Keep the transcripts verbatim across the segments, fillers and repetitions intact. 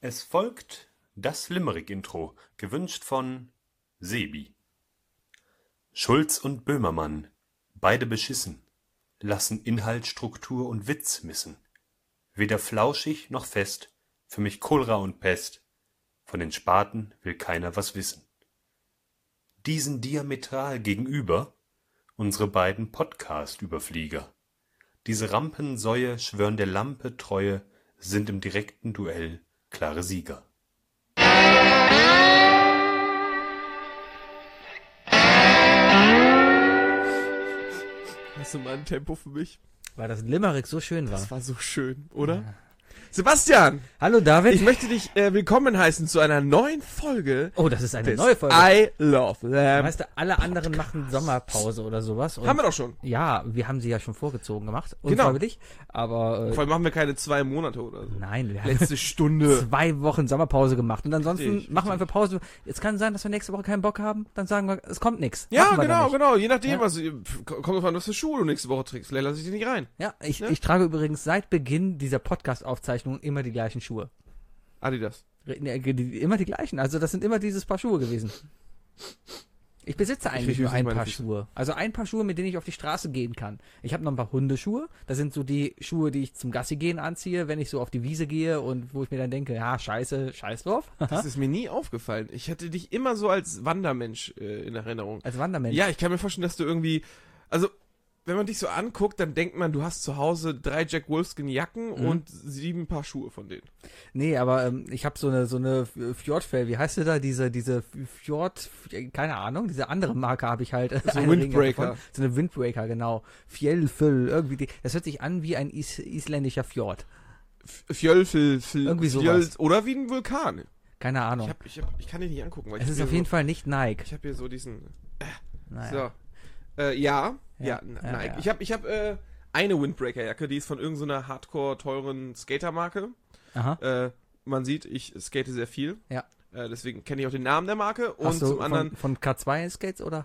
Es folgt das Limerick-Intro, gewünscht von Sebi. Schulz und Böhmermann, beide beschissen, lassen Inhalt, Struktur und Witz missen. Weder flauschig noch fest, für mich Cholera und Pest, von den Spaten will keiner was wissen. Diesen diametral gegenüber unsere beiden Podcast-Überflieger. Diese Rampensäue schwören der Lampe Treue, sind im direkten Duell klare Sieger. Hast du mal ein Tempo für mich? Weil das Limerick so schön war. Das war so schön, oder? Ja. Sebastian! Hallo David! Ich möchte dich äh, willkommen heißen zu einer neuen Folge. Oh, das ist eine neue Folge. I Love Lamb. Weißt du, alle anderen machen Sommerpause oder sowas. Und haben wir doch schon. Ja, wir haben sie ja schon vorgezogen gemacht. Genau. Unfreiwillig. Aber, äh, vor allem machen wir keine zwei Monate oder so. Nein, wir haben letzte Stunde. zwei Wochen Sommerpause gemacht. Und ansonsten richtig, machen wir richtig. einfach Pause. Es kann sein, dass wir nächste Woche keinen Bock haben. Dann sagen wir, es kommt nichts. Ja, genau, genau. Je nachdem, ja. was, kommt drauf an, was für Schuhe du nächste Woche trägst. Lass ich dich nicht rein. Ja, ich, ja? ich trage übrigens seit Beginn dieser Podcast-Aufzeichnung immer die gleichen Schuhe. Adidas. Immer die gleichen. Also das sind immer dieses Paar Schuhe gewesen. Ich besitze eigentlich ich nur ein Paar Füße. Schuhe. Also ein Paar Schuhe, mit denen ich auf die Straße gehen kann. Ich habe noch ein paar Hundeschuhe. Das sind so die Schuhe, die ich zum Gassi gehen anziehe, wenn ich so auf die Wiese gehe und wo ich mir dann denke, ja, scheiße, scheiß drauf. Das ist mir nie aufgefallen. Ich hatte dich immer so als Wandermensch äh, in Erinnerung. Als Wandermensch? Ja, ich kann mir vorstellen, dass du irgendwie, also wenn man dich so anguckt, dann denkt man, du hast zu Hause drei Jack Wolfskin Jacken Mhm. und sieben Paar Schuhe von denen. Nee, aber ähm, ich habe so eine so eine Fjordfell, wie heißt sie da? Diese diese Fjord, keine Ahnung, diese andere Marke habe ich halt. So ein Windbreaker. So eine Windbreaker, genau. Fjellfell, irgendwie. Die, das hört sich an wie ein is, isländischer Fjord. Fjölfel, Irgendwie sowas. Oder wie ein Vulkan. Keine Ahnung. Ich, hab, ich, hab, ich kann dich nicht angucken. Weil es ich ist auf so, jeden Fall nicht Nike. Ich habe hier so diesen... Äh, naja. So. Äh, ja, ja, Ja, ja, ja, Nike. ja. Ich habe ich hab, äh, eine Windbreaker-Jacke, die ist von irgendeiner hardcore teuren Skater-Marke. Aha. Äh, man sieht, ich skate sehr viel. Ja. Äh, deswegen kenne ich auch den Namen der Marke. Und Hast du zum anderen... Von, von K zwei Skates, oder?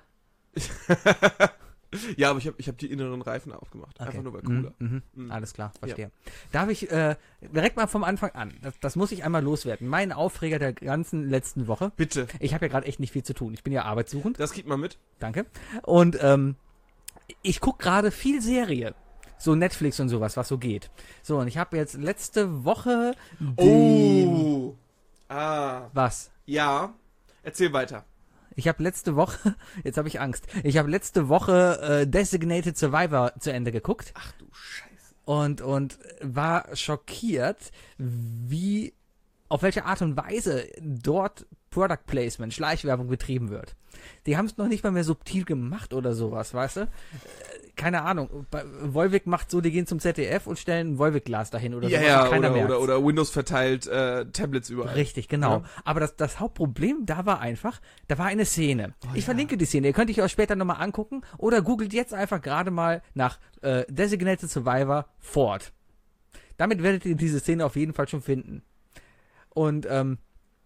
Ja, aber ich habe ich hab die inneren Reifen aufgemacht. Okay. Einfach nur weil cooler. Mhm, mhm. Mhm. Alles klar, verstehe. Darf ich äh, direkt mal vom Anfang an, das, das muss ich einmal loswerden, mein Aufreger der ganzen letzten Woche. Bitte. Ich habe ja gerade echt nicht viel zu tun. Ich bin ja arbeitssuchend. Das kriegt man mit. Danke. Und ähm, ich gucke gerade viel Serie. So Netflix und sowas, was so geht. So, und ich habe jetzt letzte Woche den... Oh. Ah. Was? Ja. Erzähl weiter. Ich habe letzte Woche, jetzt habe ich Angst, ich habe letzte Woche äh, Designated Survivor zu Ende geguckt. Ach du Scheiße. Und, und war schockiert, wie, auf welche Art und Weise dort Product Placement, Schleichwerbung betrieben wird. Die haben es noch nicht mal mehr subtil gemacht oder sowas, weißt du? Äh, keine Ahnung. Bei, Volvic macht so, die gehen zum Z D F und stellen ein Volvic-Glas dahin oder Ja, sowas. ja, und keiner oder, merkt's. oder, oder Windows verteilt äh, Tablets überall. Richtig, genau. Ja. Aber das, das Hauptproblem da war einfach, da war eine Szene. Oh, ich ja. verlinke die Szene, ihr könnt euch auch später nochmal angucken oder googelt jetzt einfach gerade mal nach äh, Designated Survivor Ford. Damit werdet ihr diese Szene auf jeden Fall schon finden. Und ähm,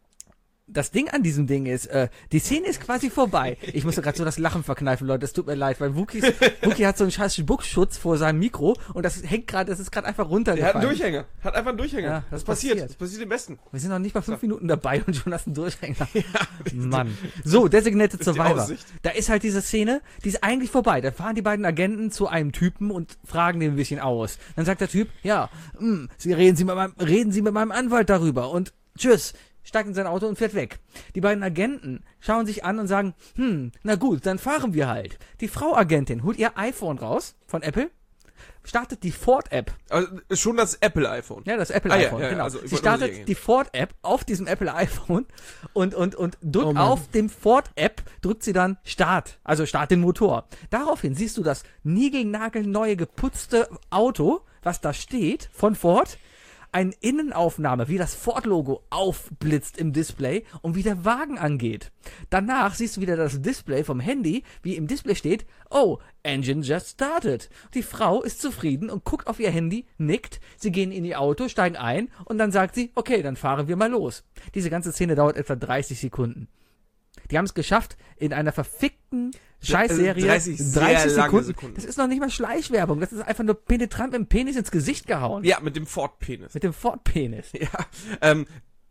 das Ding an diesem Ding ist, äh, die Szene ist quasi vorbei. Ich musste gerade so das Lachen verkneifen, Leute, es tut mir leid, weil Wookies, Wookie hat so einen scheiß Spuckschutz vor seinem Mikro und das hängt gerade, das ist gerade einfach Der runtergefallen. hat einen Durchhänger. Hat einfach einen Durchhänger. Ja, das das passiert. passiert. Das passiert im Besten. Wir sind noch nicht mal fünf So. Minuten dabei und schon hast du einen Durchhänger. Ja, Mann. So, Designated ist die Survivor. Aussicht. Da ist halt diese Szene, die ist eigentlich vorbei. Da fahren die beiden Agenten zu einem Typen und fragen den ein bisschen aus. Dann sagt der Typ, ja, mh, Sie reden Sie mit meinem, reden Sie mit meinem Anwalt darüber und tschüss. Steigt in sein Auto und fährt weg. Die beiden Agenten schauen sich an und sagen, hm, na gut, dann fahren wir halt. Die Frau Agentin holt ihr iPhone raus von Apple, startet die Ford-App. Also schon das Apple-iPhone. Ja, das Ah, ja, Apple-iPhone, ja, ja, genau. also ich Sie wollte nur sicher startet gehen. die Ford-App auf diesem Apple-iPhone und, und, und drückt Oh Mann. auf dem Ford-App, drückt sie dann Start, also Start den Motor. Daraufhin siehst du das niegelnagelneue geputzte Auto, was da steht, von Ford, eine Innenaufnahme, wie das Ford-Logo aufblitzt im Display und wie der Wagen angeht. Danach siehst du wieder das Display vom Handy, wie im Display steht, oh, Engine just started. Die Frau ist zufrieden und guckt auf ihr Handy, nickt, sie gehen in ihr Auto, steigen ein und dann sagt sie, okay, dann fahren wir mal los. Diese ganze Szene dauert etwa dreißig Sekunden. Die haben es geschafft, in einer verfickten Scheißserie dreißig sehr lange Sekunden. Das ist noch nicht mal Schleichwerbung, das ist einfach nur penetrant mit dem Penis ins Gesicht gehauen. Ja, mit dem Ford-Penis. Mit dem Ford-Penis. Ja, ähm,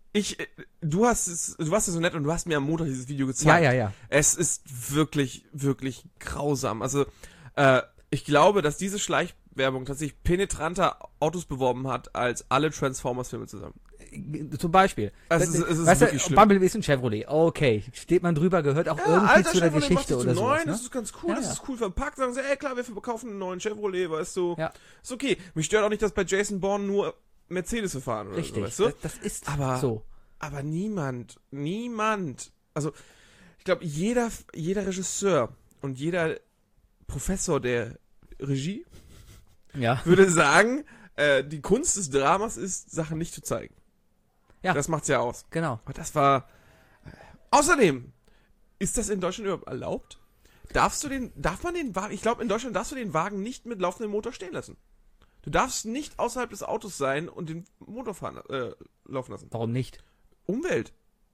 Ich, äh, du hast es, du warst ja so nett und du hast mir am Montag dieses Video gezeigt. Ja, ja, ja. Es ist wirklich, wirklich grausam. Also, äh, ich glaube, dass diese Schleichwerbung tatsächlich penetranter Autos beworben hat, als alle Transformers-Filme zusammen. Zum Beispiel. Es ist, es ist weißt wirklich du, schlimm. Bumblebee ist ein Chevrolet. Okay. Steht man drüber, gehört auch irgendwie alter zu der Chevrolet Geschichte macht oder zu sowas. neun, Ne? das ist ganz cool, Ja, das ja. ist cool verpackt. Sagen sie, ey klar, wir verkaufen einen neuen Chevrolet, weißt du. Ja. Ist okay. Mich stört auch nicht, dass bei Jason Bourne nur Mercedes fahren oder Richtig. so, weißt du? das, das ist Aber- so. Aber niemand, niemand, also ich glaube, jeder, jeder Regisseur und jeder Professor der Regie Ja. würde sagen, äh, die Kunst des Dramas ist, Sachen nicht zu zeigen. Ja. Das macht's ja aus. Genau. Aber das war... Äh, außerdem, ist das in Deutschland überhaupt erlaubt? Darfst du den, darf man den Wagen, ich glaube, in Deutschland darfst du den Wagen nicht mit laufendem Motor stehen lassen. Du darfst nicht außerhalb des Autos sein und den Motor fahren, äh, laufen lassen. Warum nicht? Umwelt.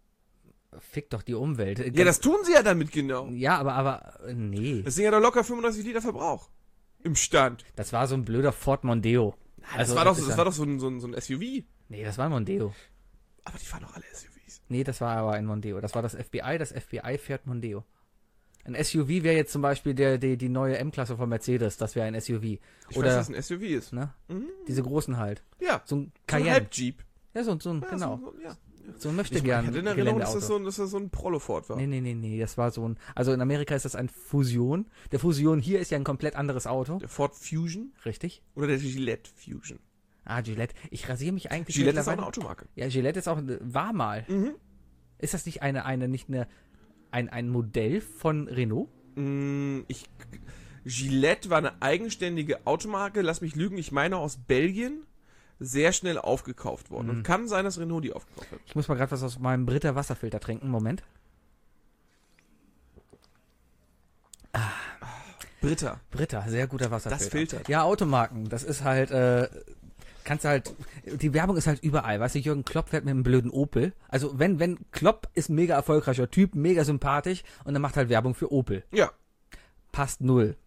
Fick doch die Umwelt. Ja, das tun sie ja damit genau. Ja, aber, aber, äh, nee. Das sind ja doch locker fünfunddreißig Liter Verbrauch. Im Stand. Das war so ein blöder Ford Mondeo. Das, Also, war, doch, ist das ja- war doch so ein, so, ein, so ein S U V. Nee, das war ein Mondeo. Aber die fahren doch alle S U Vs. Nee, das war aber ein Mondeo. Das war das F B I. Das F B I fährt Mondeo. Ein S U V wäre jetzt zum Beispiel der, die, die neue M-Klasse von Mercedes. Das wäre ein S U V. Ich Oder, weiß, dass es ein S U V ist. ne? Mhm. Diese großen halt. Ja. So ein So ein Cayenne. Halb-Jeep. ja, so, so ein, Ja, genau. So, so, ja. So ein möchte Ich, ich gern hatte in Erinnerung, dass Geländeauto. das, so, ein- dass das so ein Prollo-Ford war. Nee, nee, nee, nee, das war so ein, also in Amerika ist das ein Fusion. Der Fusion hier ist ja ein komplett anderes Auto. Der Ford Fusion Richtig? oder der Gillette Fusion. Ah, Gillette. Ich rasiere mich eigentlich Gillette ist auch eine mittlerweile- Automarke. Ja, Gillette ist auch, war mal. Mhm. Ist das nicht eine, eine, nicht eine, ein, ein Modell von Renault? Mm, Ich, Gillette war eine eigenständige Automarke, lass mich lügen, ich meine aus Belgien, sehr schnell aufgekauft worden. Mhm. Und kann sein, dass Renault die aufgekauft hat. Ich muss mal gerade was aus meinem Britta Wasserfilter trinken. Moment. Britta. Britta, sehr guter Wasserfilter. Das filtert. Ja, Automarken. Das ist halt, äh, kannst du halt, die Werbung ist halt überall. Weißt du, Jürgen Klopp fährt mit einem blöden Opel. Also wenn, wenn, Klopp ist ein mega erfolgreicher Typ, mega sympathisch und dann macht halt Werbung für Opel. Ja. Passt null.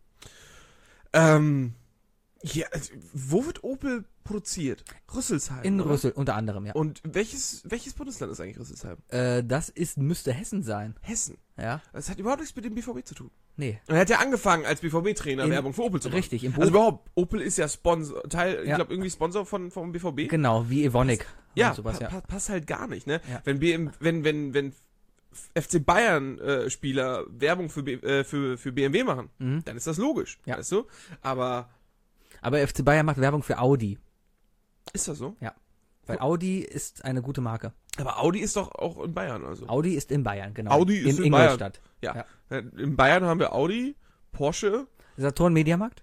Ähm, ja, also, wo wird Opel produziert? Rüsselsheim. In oder? Rüssel, unter anderem, ja. Und welches, welches Bundesland ist eigentlich Rüsselsheim? Äh, das ist, müsste Hessen sein. Hessen. Ja? Das hat überhaupt nichts mit dem B V B zu tun. Nee. Und er hat ja angefangen, als B V B-Trainer In- Werbung für Opel zu machen. Richtig, im Bo Also überhaupt, Opel ist ja Sponsor, Teil, ich Ja. glaube irgendwie Sponsor von, vom B V B. Genau, wie Evonik. Ja, und sowas, pa ja. pa passt halt gar nicht, ne? Ja. Wenn, B M, wenn, wenn, wenn F C Bayern äh, Spieler Werbung für, B, äh, für, für B M W machen, Mhm. dann ist das logisch, Ja. weißt du? Aber Aber F C Bayern macht Werbung für Audi. ist das so? Weil Audi ist eine gute Marke. Aber Audi ist doch auch in Bayern, also. Audi ist in Bayern, genau. Audi ist in, in Bayern. Ingolstadt. Ja. Ja. Äh, In Bayern haben wir Audi, Porsche, Saturn Mediamarkt?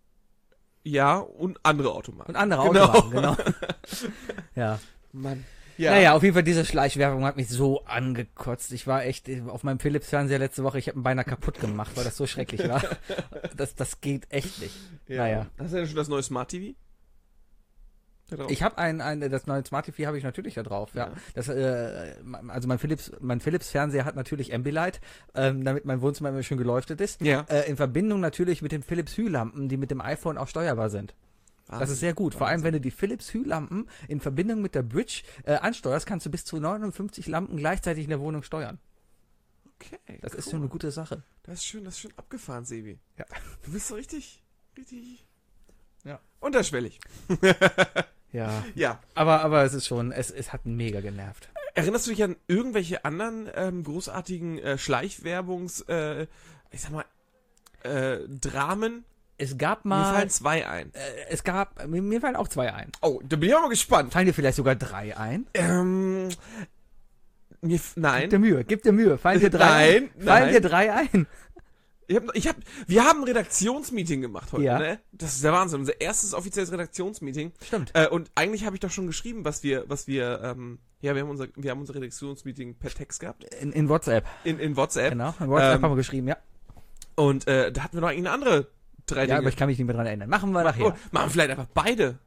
ja, und andere Automarken. Und andere Genau. Automarken, genau. ja. Mann. Naja, auf jeden Fall, diese Schleichwerbung hat mich so angekotzt. Ich war echt auf meinem Philips-Fernseher letzte Woche, ich habe ihn beinahe kaputt gemacht, weil das so schrecklich war. Das, das geht echt nicht. Ja. Naja. Hast du denn schon das neue Smart T V? Da drauf? Ich habe ein, ein, das neue Smart T V habe ich natürlich da drauf, ja. Ja. Das, äh, also mein Philips, mein Philips-Fernseher hat natürlich Ambilight, ähm, damit mein Wohnzimmer immer schön geleuchtet ist. Ja. Äh, in Verbindung natürlich mit den Philips Hue-Lampen, die mit dem iPhone auch steuerbar sind. Das ist sehr gut. Vor allem, wenn du die Philips Hue-Lampen in Verbindung mit der Bridge äh, ansteuerst, kannst du bis zu neunundfünfzig Lampen gleichzeitig in der Wohnung steuern. Okay, Das ist cool. so eine gute Sache. Das ist schön, das ist schön abgefahren, Sebi. Ja. Du bist so richtig, richtig. Ja. Unterschwellig. Ja. Ja. Aber, aber es ist schon, es, es hat mega genervt. Erinnerst du dich an irgendwelche anderen ähm, großartigen äh, Schleichwerbungs, äh, ich sag mal, äh, Dramen? Es gab Mir mal, fallen zwei ein. äh, es gab, mir, mir fallen auch zwei ein. Oh, da bin ich auch mal gespannt. Fallen dir vielleicht sogar drei ein? Ähm, mir, f- Gib nein. dir Mühe, gib dir Mühe. Fallen dir drei Nein, ein? Fallen nein. dir drei ein? Ich hab, ich hab, wir haben ein Redaktionsmeeting gemacht heute, Ja. ne? Das ist der Wahnsinn. Unser erstes offizielles Redaktionsmeeting. Stimmt. Äh, und eigentlich habe ich doch schon geschrieben, was wir, was wir, ähm, ja, wir haben unser, wir haben unser Redaktionsmeeting per Text gehabt. In, in WhatsApp. In, in WhatsApp. Genau. In WhatsApp Ähm, haben wir geschrieben, ja. Und äh, da hatten wir noch eine andere drei Ja, Dinge. aber ich kann mich nicht mehr dran erinnern. Machen wir Oh, nachher. machen wir vielleicht einfach beide.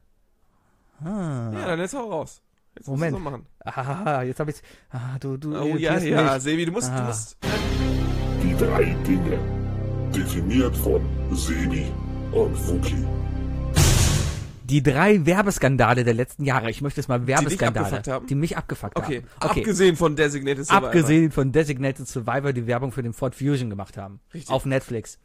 Ah. Ja, dann jetzt hau raus. Jetzt musst Moment. du's noch machen. Ah, jetzt habe ich. Ah, du, du. Oh ja, irritierst ja, mich. Sebi, du musst, du Ah. musst. Die drei Dinge. Definiert von Sebi und Wookie. Die drei Werbeskandale der letzten Jahre. Ich möchte es mal dich Werbeskandale. abgefuckt haben? Die mich abgefuckt Okay. haben. Okay. Abgesehen von Designated Survivor. Abgesehen von Designated Survivor, die Werbung für den Ford Fusion gemacht haben. Richtig. Auf Netflix.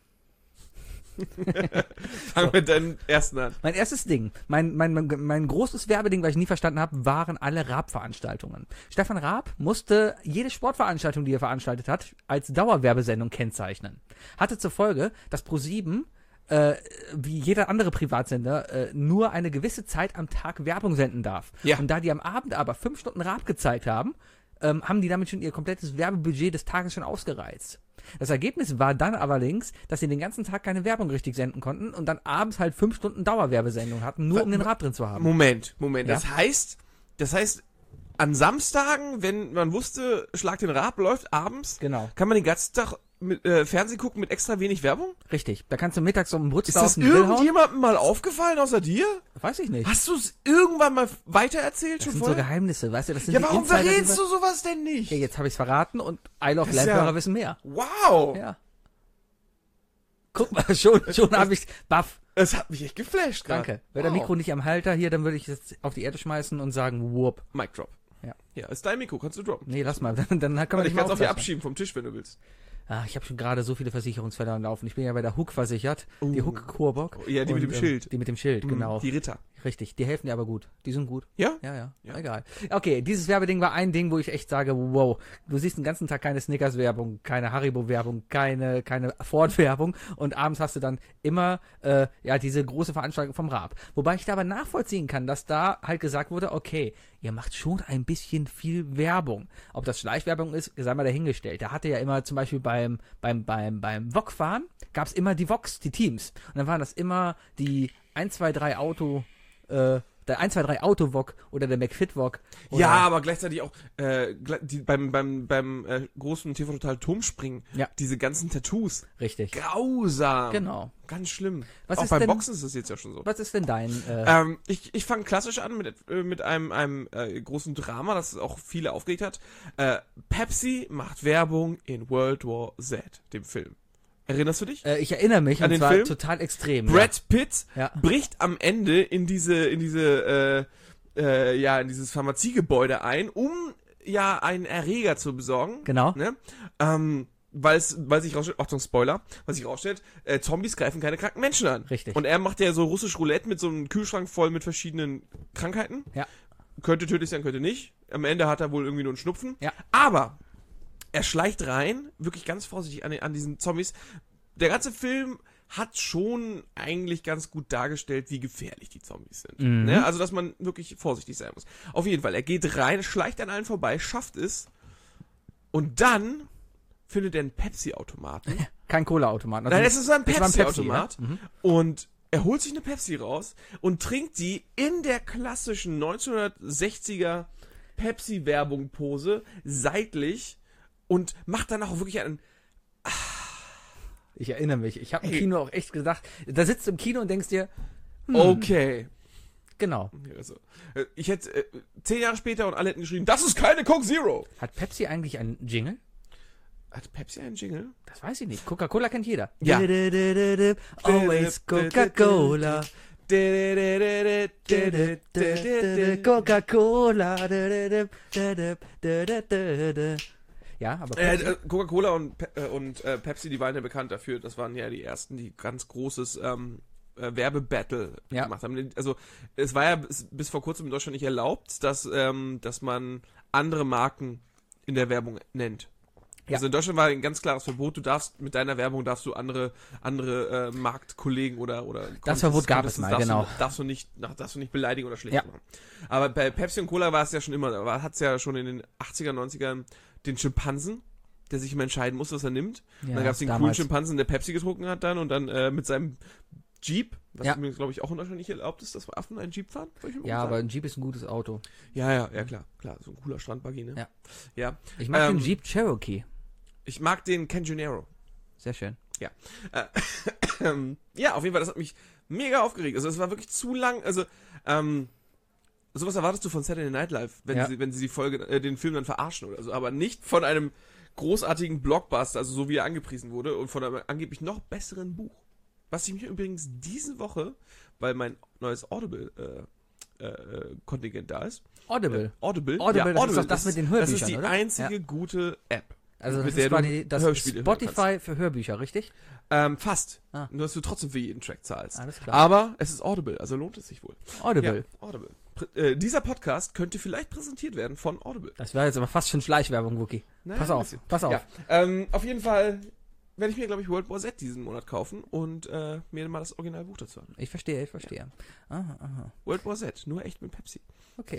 Fangen wir deinen ersten an. Mein erstes Ding, mein, mein, mein, mein großes Werbeding, was ich nie verstanden habe, waren alle Raab-Veranstaltungen. Stefan Raab musste jede Sportveranstaltung, die er veranstaltet hat, als Dauerwerbesendung kennzeichnen. Hatte zur Folge, dass ProSieben, äh, wie jeder andere Privatsender, äh, nur eine gewisse Zeit am Tag Werbung senden darf. Ja. Und da die am Abend aber fünf Stunden Raab gezeigt haben, ähm, haben die damit schon ihr komplettes Werbebudget des Tages schon ausgereizt. Das Ergebnis war dann allerdings, dass sie den ganzen Tag keine Werbung richtig senden konnten und dann abends halt fünf Stunden Dauerwerbesendung hatten, nur um den Raab drin zu haben. Moment, Moment. Ja? Das heißt, das heißt, an Samstagen, wenn man wusste, Schlag den Raab läuft abends, Genau. kann man den ganzen Tag mit, äh, Fernsehen gucken mit extra wenig Werbung? Richtig. Da kannst du mittags um den Brutz Ist auf das den Grill hauen. irgendjemandem mal aufgefallen außer dir? Weiß ich nicht. Hast du es irgendwann mal weitererzählt Das schon sind so vorher? Geheimnisse, weißt du? Das sind Ja, die warum Insider, die verrätst wir- du sowas denn nicht? Ja, jetzt habe ich es verraten und I Love Das ist Lamp-Hörer ja- wissen mehr. Wow! Ja. Guck mal, schon, schon habe ich baff. Es hat mich echt geflasht gerade. Danke. Wäre der Wow. Mikro nicht am Halter hier, dann würde ich es auf die Erde schmeißen und sagen, whoop. Mic drop. Ja. Ja, ist dein Mikro, kannst du droppen. Nee, lass mal. Dann, dann kann man Ich nicht kann es auf dir aufpassen. abschieben vom Tisch, wenn du willst. Ah, ich habe schon gerade so viele Versicherungsfälle am Laufen. Ich bin ja bei der Hook versichert. Die Uh. Hook Coburg. Ja, die mit Und, dem ähm, Schild. Die mit dem Schild, genau. Die Ritter. Richtig. Die helfen dir aber gut. Die sind gut. Ja? Ja, ja, Ja. egal. Okay, dieses Werbeding war ein Ding, wo ich echt sage, wow, du siehst den ganzen Tag keine Snickers-Werbung, keine Haribo-Werbung, keine, keine Ford-Werbung und abends hast du dann immer, äh, ja, diese große Veranstaltung vom Raab. Wobei ich da aber nachvollziehen kann, dass da halt gesagt wurde, okay, ihr macht schon ein bisschen viel Werbung. Ob das Schleichwerbung ist, sei mal dahingestellt. Da hatte ja immer zum Beispiel beim, beim, beim, beim V O G-Fahren gab's immer die Vox, die Teams. Und dann waren das immer die eins, zwei, drei Auto, äh, der eins, zwei, drei Auto-Vog oder der McFit-Vog. oder- Ja, aber gleichzeitig auch äh, gle- die, beim, beim, beim äh, großen T V Total Turmspringen, Ja. diese ganzen Tattoos. Richtig. Grausam. Genau. Ganz schlimm. Was auch ist beim denn- Boxen ist es jetzt ja schon so. Was ist denn dein, äh, Ähm, ich ich fange klassisch an mit, äh, mit einem, einem äh, großen Drama, das auch viele aufgeregt hat. Äh, Pepsi macht Werbung in World War Z, dem Film. Erinnerst du dich? äh, ich erinnere mich, An und den zwar Film? total extrem. Brad Pitt Ja. bricht am Ende in diese, in diese, äh, äh, ja, in dieses Pharmaziegebäude ein, um ja einen Erreger zu besorgen. Genau. Ne? Ähm, weil es, weil sich rausstellt, Achtung, Spoiler, weil sich rausstellt, äh, Zombies greifen keine kranken Menschen an. Richtig. Und er macht ja so russisch Roulette mit so einem Kühlschrank voll mit verschiedenen Krankheiten. Ja. Könnte tödlich sein, könnte nicht. Am Ende hat er wohl irgendwie nur einen Schnupfen. Ja. Aber er schleicht rein, wirklich ganz vorsichtig an, den- an diesen Zombies. Der ganze Film hat schon eigentlich ganz gut dargestellt, wie gefährlich die Zombies sind. Mhm. Ne? Also, dass man wirklich vorsichtig sein muss. Auf jeden Fall, er geht rein, schleicht an allen vorbei, schafft es und dann findet er einen Pepsi-Automaten. Kein Cola-Automat. Nein, es ist ein es war ein Pepsi-Automat. ja? Mhm. Und er holt sich eine Pepsi raus und trinkt die in der klassischen neunzehnhundertsechziger Pepsi-Werbung-Pose seitlich und macht dann auch wirklich einen... Ich erinnere mich. Ich habe im Hey. Kino auch echt gedacht, da sitzt du im Kino und denkst dir, hm, Okay. genau. Also, äh, ich hätte äh, zehn Jahre später und alle hätten geschrieben, das ist keine Coke Zero. Hat Pepsi eigentlich einen Jingle? Hat Pepsi einen Jingle? Das weiß ich nicht. Coca-Cola kennt jeder. Ja. Always Coca-Cola. Coca-Cola. Ja, aber Äh, Pepsi, äh, Coca-Cola und, Pe äh, und äh, Pepsi, die waren ja bekannt dafür. Das waren ja die ersten, die ganz großes ähm, äh, Werbebattle Ja. gemacht haben. Also es war ja bis, bis vor kurzem in Deutschland nicht erlaubt, dass, ähm, dass man andere Marken in der Werbung nennt. Ja. Also in Deutschland war ein ganz klares Verbot. Du darfst mit deiner Werbung darfst du andere andere äh, Marktkollegen oder oder Das Verbot gab Contests es mal, darfst genau. Du, darfst du nicht nach- darfst du nicht beleidigen oder schlecht Ja. machen. Aber bei Pepsi und Cola war es ja schon immer, da hat es ja schon in den achtziger, neunzigern den Schimpansen, der sich immer entscheiden muss, was er nimmt. Ja, und dann gab es den coolen damals. Schimpansen, der Pepsi getrunken hat dann und dann äh, mit seinem Jeep, was Ja. mir glaube ich auch in Deutschland nicht erlaubt ist, dass Affen einen Jeep fahren. Soll ich mal ja, sagen? aber ein Jeep ist ein gutes Auto. ja, ja, ja klar, klar, so ein cooler Strandbuggy, ne? Ja. Ja. Ich mag Ähm, den Jeep Cherokee. Ich mag den Canjonero. Sehr schön. Ähm, ja, auf jeden Fall, das hat mich mega aufgeregt. Also es war wirklich zu lang. Also ähm, sowas erwartest du von Saturday Night Live, wenn Ja. sie, wenn sie die Folge, äh, den Film dann verarschen oder so, aber nicht von einem großartigen Blockbuster, also so wie er angepriesen wurde und von einem angeblich noch besseren Buch. was ich mir übrigens diese Woche, weil mein neues Audible-Kontingent äh, äh, da ist. Audible. Äh, Audible. Audible, ja, das ist doch das mit den Hörbüchern, Das ist die oder? einzige Ja. gute App. Also das mit ist der du quasi das Hörspiele hören Spotify für Hörbücher, richtig? Ähm, fast. Ah. Nur, dass du trotzdem für jeden Track zahlst. Alles klar. Aber es ist Audible, also lohnt es sich wohl. Audible. Ja, Audible. Pr äh, dieser Podcast könnte vielleicht präsentiert werden von Audible. Das wäre jetzt aber fast schon Schleichwerbung, Wookie. Naja, Pass ein auf, bisschen. pass auf. Ja, ähm, auf jeden Fall werde ich mir, glaube ich, World War Z diesen Monat kaufen und äh, mir mal das Originalbuch dazu an. Ich verstehe, ich verstehe. Aha, aha. World War Z, nur echt mit Pepsi. Okay.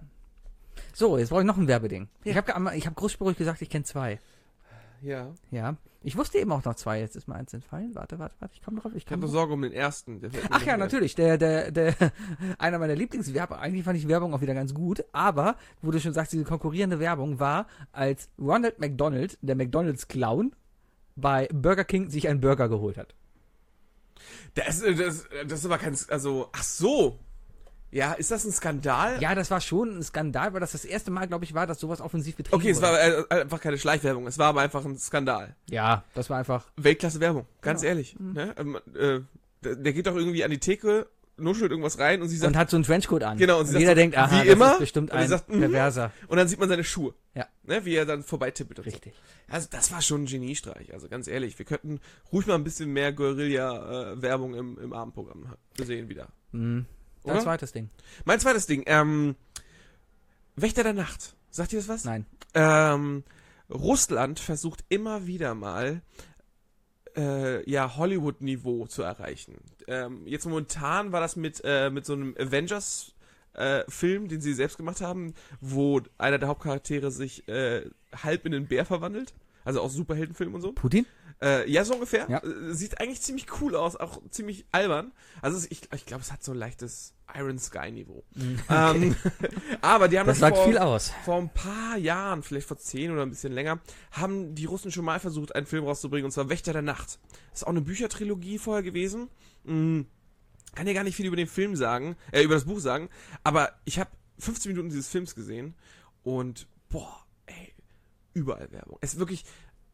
So, jetzt brauche ich noch ein Werbeding. Ja. Ich habe ich hab großspurig gesagt, ich kenne zwei. Ja. Ja. Ich wusste eben auch noch zwei. Jetzt ist mir eins entfallen. Warte, warte, warte. Ich komme drauf. Ich Ich habe komm nur drauf. Sorge um den ersten. Der fällt mir Ach nicht ja, ein. natürlich. Der, der, der, einer meiner Lieblingswerbung. Eigentlich fand ich Werbung auch wieder ganz gut. Aber, wo du schon sagst, diese konkurrierende Werbung war, als Ronald McDonald, der McDonalds-Clown, bei Burger King sich einen Burger geholt hat. Das, das, das ist aber kein... Also, ach so. Ja, ist das ein Skandal? Ja, das war schon ein Skandal, weil das das erste Mal, glaube ich, war, dass sowas offensiv betrieben Okay, es wurde. war äh, einfach keine Schleichwerbung. Es war aber einfach ein Skandal. Ja, das war einfach... Weltklasse Werbung, ganz Ja. ehrlich. Ne? Ähm, äh, der, der geht doch irgendwie an die Theke, nuschelt irgendwas rein und sie sagt... Und hat so einen Trenchcoat an. Genau, und sie und jeder sagt so, denkt, aha, wie das immer, ist bestimmt und er ein sagt, mhm. Perverser. Und dann sieht man seine Schuhe. Ja. Ne, wie er dann vorbeitippelt. Und Richtig. so. Also das war schon ein Geniestreich, also ganz ehrlich. Wir könnten ruhig mal ein bisschen mehr Guerilla-Werbung im, im Abendprogramm sehen wieder. Mhm. Dein Oder? zweites Ding. Mein zweites Ding, ähm, Wächter der Nacht. Sagt ihr das was? Nein. Ähm, Russland versucht immer wieder mal, äh, ja, Hollywood-Niveau zu erreichen. Ähm, jetzt momentan war das mit, äh, mit so einem Avengers äh, Film, den sie selbst gemacht haben, wo einer der Hauptcharaktere sich äh, halb in einen Bär verwandelt. Also aus Superheldenfilmen und so. Putin? Äh, ja, so ungefähr. Ja. Äh, Sieht eigentlich ziemlich cool aus, auch ziemlich albern. Also es- ich, ich glaube, es hat so ein leichtes Iron Sky-Niveau. Ähm, aber die haben Das das, sagt vor, viel aus. vor ein paar Jahren, vielleicht vor zehn oder ein bisschen länger, haben die Russen schon mal versucht, einen Film rauszubringen, und zwar Wächter der Nacht. Das ist auch eine Büchertrilogie vorher gewesen. Hm, kann ja gar nicht viel über den Film sagen, äh, über das Buch sagen, aber ich habe fünfzehn Minuten dieses Films gesehen und boah, ey, überall Werbung. Es ist wirklich,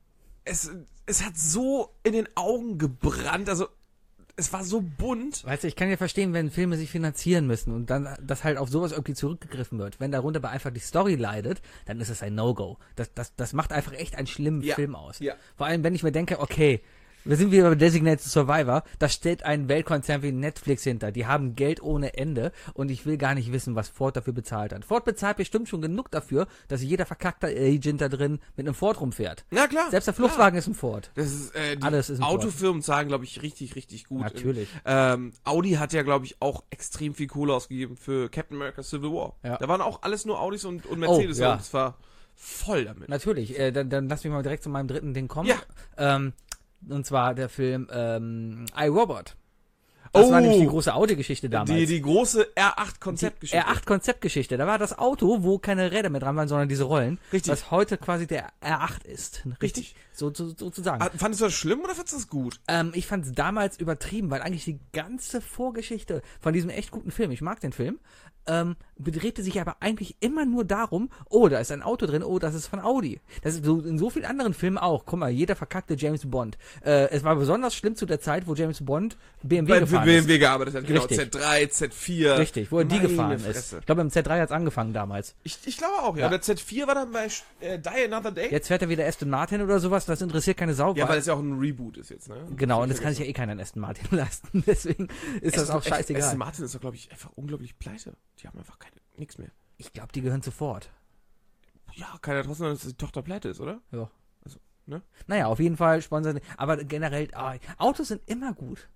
es, es hat so in den Augen gebrannt, also es war so bunt. Weißt du, ich kann ja verstehen, wenn Filme sich finanzieren müssen und dann, dass halt auf sowas irgendwie zurückgegriffen wird. Wenn darunter aber einfach die Story leidet, dann ist es ein No-Go. Das, das, das macht einfach echt einen schlimmen Ja. Film aus. Ja. Vor allem, wenn ich mir denke, okay, wir sind wieder bei Designated Survivor, da steht ein Weltkonzern wie Netflix hinter. Die haben Geld ohne Ende und ich will gar nicht wissen, was Ford dafür bezahlt hat. Ford bezahlt bestimmt schon genug dafür, dass jeder verkackte Agent da drin mit einem Ford rumfährt. Ja, klar. Selbst der Fluchtwagen ist ein Ford. Das ist, äh, die Alles ist ein Autofirmen zahlen, glaube ich, richtig, richtig gut. Natürlich. Ähm, Audi hat ja, glaube ich, auch extrem viel Kohle ausgegeben für Captain America Civil War. Ja. Da waren auch alles nur Audis und, und Mercedes Oh, ja. und es war voll damit. Natürlich, äh, dann, dann lass mich mal direkt zu meinem dritten Ding kommen. Ja. Ähm, und zwar der Film ähm, iRobot. Das Oh. war nämlich die große Audi-Geschichte damals. Die, die große R acht Die Konzeptgeschichte. R acht Konzeptgeschichte. Da war das Auto, wo keine Räder mehr dran waren, sondern diese Rollen. Richtig. Was heute quasi der R acht ist. Richtig. So, so, sozusagen. Ah, fandest du das schlimm oder fandest du das gut? Ähm, ich fand es damals übertrieben, weil eigentlich die ganze Vorgeschichte von diesem echt guten Film, ich mag den Film, ähm, drehte sich aber eigentlich immer nur darum, oh, da ist ein Auto drin, oh, das ist von Audi. Das ist so in so vielen anderen Filmen auch. Guck mal, jeder verkackte James Bond. Äh, es war besonders schlimm zu der Zeit, wo James Bond B M W Bei gefahren B ist. M W gearbeitet hat, genau. Richtig. Z drei, Z vier. Richtig, wo er die Meine gefahren Fresse. ist. Ich glaube, im Z drei hat es angefangen damals. Ich, ich glaube auch, ja. Ja. Der Z vier war dann bei äh, Die Another Day. Jetzt fährt er wieder Aston Martin oder sowas, das interessiert keine Sau. Ja, weil- weil es ja auch ein Reboot ist jetzt, ne? Genau, und das kann sich ja eh keiner in Aston Martin leisten. Deswegen ist das auch scheißegal. Aston Martin ist doch, glaube ich, einfach unglaublich pleite. Die haben einfach keine, nichts mehr. Ich glaube, die gehören sofort. Ja, kann ja trotzdem, dass die Tochter pleite ist, oder? Ja. Also, ne? Naja, auf jeden Fall sponsern. Aber generell, ah, Autos sind immer gut.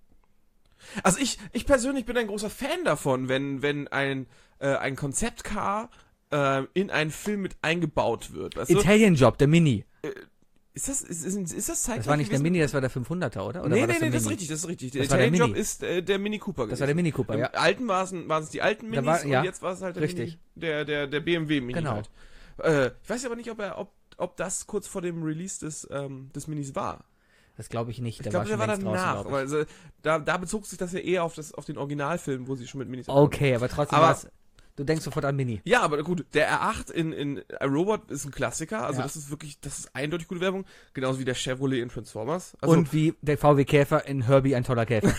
Also ich, ich persönlich bin ein großer Fan davon, wenn, wenn ein, äh, ein Konzeptcar äh, in einen Film mit eingebaut wird. Weißt du? Italian Job, der Mini. Ist das, ist, ist, ist das zeitgleich Das war nicht der gewesen? Mini, das war der fünfhunderter, oder? oder Nee, war nee, das nee, der das ist Mini? richtig, das ist richtig. Der Das war der Italian Job Mini. ist äh, der Mini Cooper Das war der Mini Cooper, Im ja. alten waren es die alten Da Minis war- ja. und jetzt war es halt der, Richtig. Mini, der, der, der B M W Mini Genau. halt. Äh, ich weiß aber nicht, ob er, ob, ob das kurz vor dem Release des, ähm, des Minis war. Das glaube ich nicht. Ich Der glaube, der war war schon längst danach. draußen, glaub Also, da, da bezog sich das ja eher auf, das, auf den Originalfilm, wo sie schon mit Minis ich. Okay, aber trotzdem Aber- war es Du denkst sofort an Mini. Ja, aber gut, der R acht in, in iRobot ist ein Klassiker, also Ja. das ist wirklich, das ist eindeutig gute Werbung, genauso wie der Chevrolet in Transformers. Also, Und wie der V W Käfer in Herbie ein toller Käfer.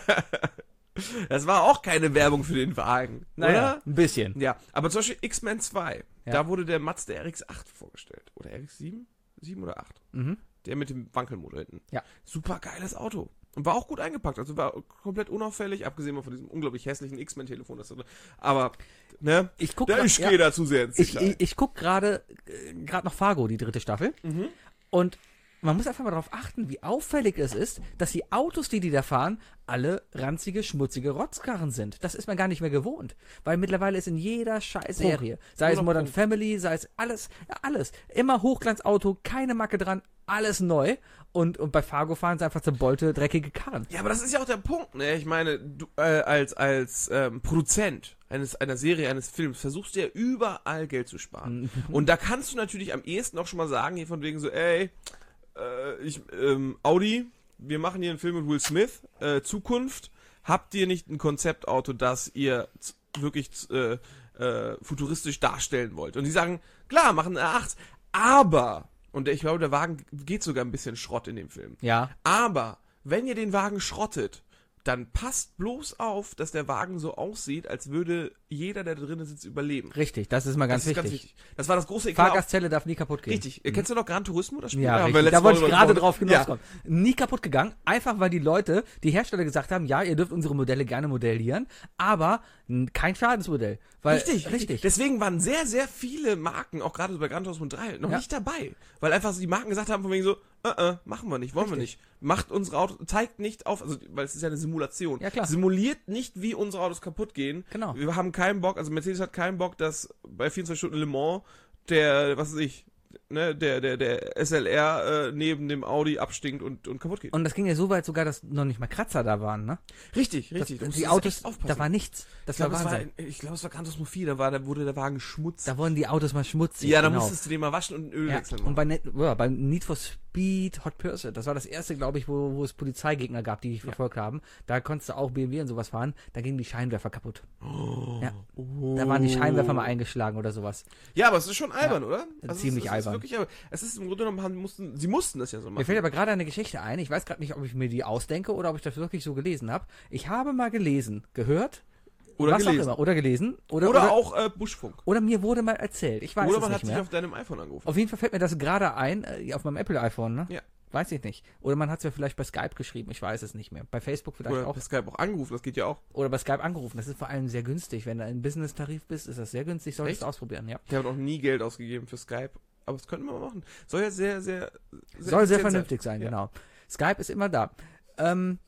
das war auch keine Werbung für den Wagen, oder? ein bisschen. Ja, aber zum Beispiel X-Men zwei, Ja. da wurde der Mazda R X acht vorgestellt. Oder R X sieben? sieben oder acht? Mhm. Der mit dem Wankelmotor hinten. Ja. Super geiles Auto. Und war auch gut eingepackt, also war komplett unauffällig, abgesehen mal von diesem unglaublich hässlichen X-Men-Telefon. das- Aber, ne? Ich guck Ja, grad- ich ja. gehe da zu sehr ins Ich, Detail. ich, ich guck gerade äh, gerade noch Fargo, die dritte Staffel. Mhm. Und man muss einfach mal darauf achten, wie auffällig es ist, dass die Autos, die die da fahren, alle ranzige, schmutzige Rotzkarren sind. Das ist man gar nicht mehr gewohnt. Weil mittlerweile ist in jeder scheiß Serie, sei es Nur noch Modern Prunk. Family, sei es alles, ja, alles. Immer Hochglanzauto, keine Macke dran, alles neu. Und, und bei Fargo fahren sie einfach zerbollte, dreckige Karren. Ja, aber das ist ja auch der Punkt, ne? Ich meine, du, äh, als, als ähm, Produzent eines, einer Serie, eines Films, versuchst du ja überall Geld zu sparen. Und da kannst du natürlich am ehesten auch schon mal sagen, hier von wegen so, ey, äh, ich, ähm, Audi, wir machen hier einen Film mit Will Smith, äh, Zukunft, habt ihr nicht ein Konzeptauto, das ihr z- wirklich äh, äh, futuristisch darstellen wollt? Und die sagen, klar, machen R acht, aber, und ich glaube, der Wagen geht sogar ein bisschen Schrott in dem Film. Ja. Aber, wenn ihr den Wagen schrottet, dann passt bloß auf, dass der Wagen so aussieht, als würde jeder, der da drin sitzt, überleben. Richtig, das ist mal ganz, das ist wichtig. ganz wichtig. Das war das große Eklat. Fahrgastzelle darf nie kaputt gehen. Richtig. Kennst du noch Gran Turismo, das Spiel? Ja, haben wir richtig. letztes Da wollte Mal ich drüber gerade gesprochen. drauf Ja. hinauskommen. Nie kaputt gegangen, einfach weil die Leute, die Hersteller gesagt haben, ja, ihr dürft unsere Modelle gerne modellieren, aber n- kein Schadensmodell. Weil, Richtig, richtig. Deswegen waren sehr, sehr viele Marken, auch gerade so bei Gran Turismo drei, noch Ja. nicht dabei. Weil einfach so die Marken gesagt haben, von wegen so, äh, äh, machen wir nicht, wollen wir nicht. Macht unsere Autos, zeigt nicht auf, also, weil es ist ja eine Simulation. Ja, klar. Simuliert nicht, wie unsere Autos kaputt gehen. Genau. Wir haben keinen Bock, also Mercedes hat keinen Bock, dass bei vierundzwanzig Stunden Le Mans der, was weiß ich, ne, der, der, der S L R äh, neben dem Audi abstinkt und, und kaputt geht. Und das ging ja so weit sogar, dass noch nicht mal Kratzer da waren, ne? richtig, Das, richtig. Da musst die du Autos, echt aufpassen. da war nichts. Das ich glaube, war es war, Wahnsinn. ich glaube, es war Gran Turismo vier, da war, da wurde der Wagen schmutzig. Da wurden die Autos mal schmutzig. Ja, da genau. musstest du den mal waschen und ein Öl Ja, wechseln. und bei, Net, ja, bei Need for Speed Hot Pursuit, das war das erste, glaube ich, wo, wo es Polizeigegner gab, die dich verfolgt haben. Da konntest du auch B M W und sowas fahren, da gingen die Scheinwerfer kaputt. Ja. Da waren die Scheinwerfer mal eingeschlagen oder sowas. Ja, aber es ist schon albern, oder? ziemlich es ist, albern. Es ist wirklich, aber es ist im Grunde genommen, haben- mussten, sie mussten das ja so Mir machen. fällt aber gerade eine Geschichte ein, ich weiß gerade nicht, ob ich mir die ausdenke oder ob ich das wirklich so gelesen habe. Ich habe mal gelesen, gehört, Oder was gelesen. auch immer, oder gelesen, oder, Oder, oder, auch äh, Buschfunk. oder mir wurde mal erzählt, ich weiß Oder es man nicht hat sich mehr. auf deinem iPhone angerufen. Auf jeden Fall fällt mir das gerade ein, äh, auf meinem Apple-iPhone, ne? Ja. Weiß ich nicht. Oder man hat es ja vielleicht bei Skype geschrieben, ich weiß es nicht mehr. Bei Facebook vielleicht Oder auch. per Skype auch angerufen, das geht ja auch. Oder bei Skype angerufen. Das ist vor allem sehr günstig. Wenn du im Business-Tarif bist, ist das sehr günstig. Solltest Echt? du ausprobieren, ja. Ich habe noch nie Geld ausgegeben für Skype. Aber das könnten wir mal machen. Soll ja sehr, sehr, sehr Soll sehr effizient vernünftig sein, Ja. genau. Skype ist immer da. Ähm,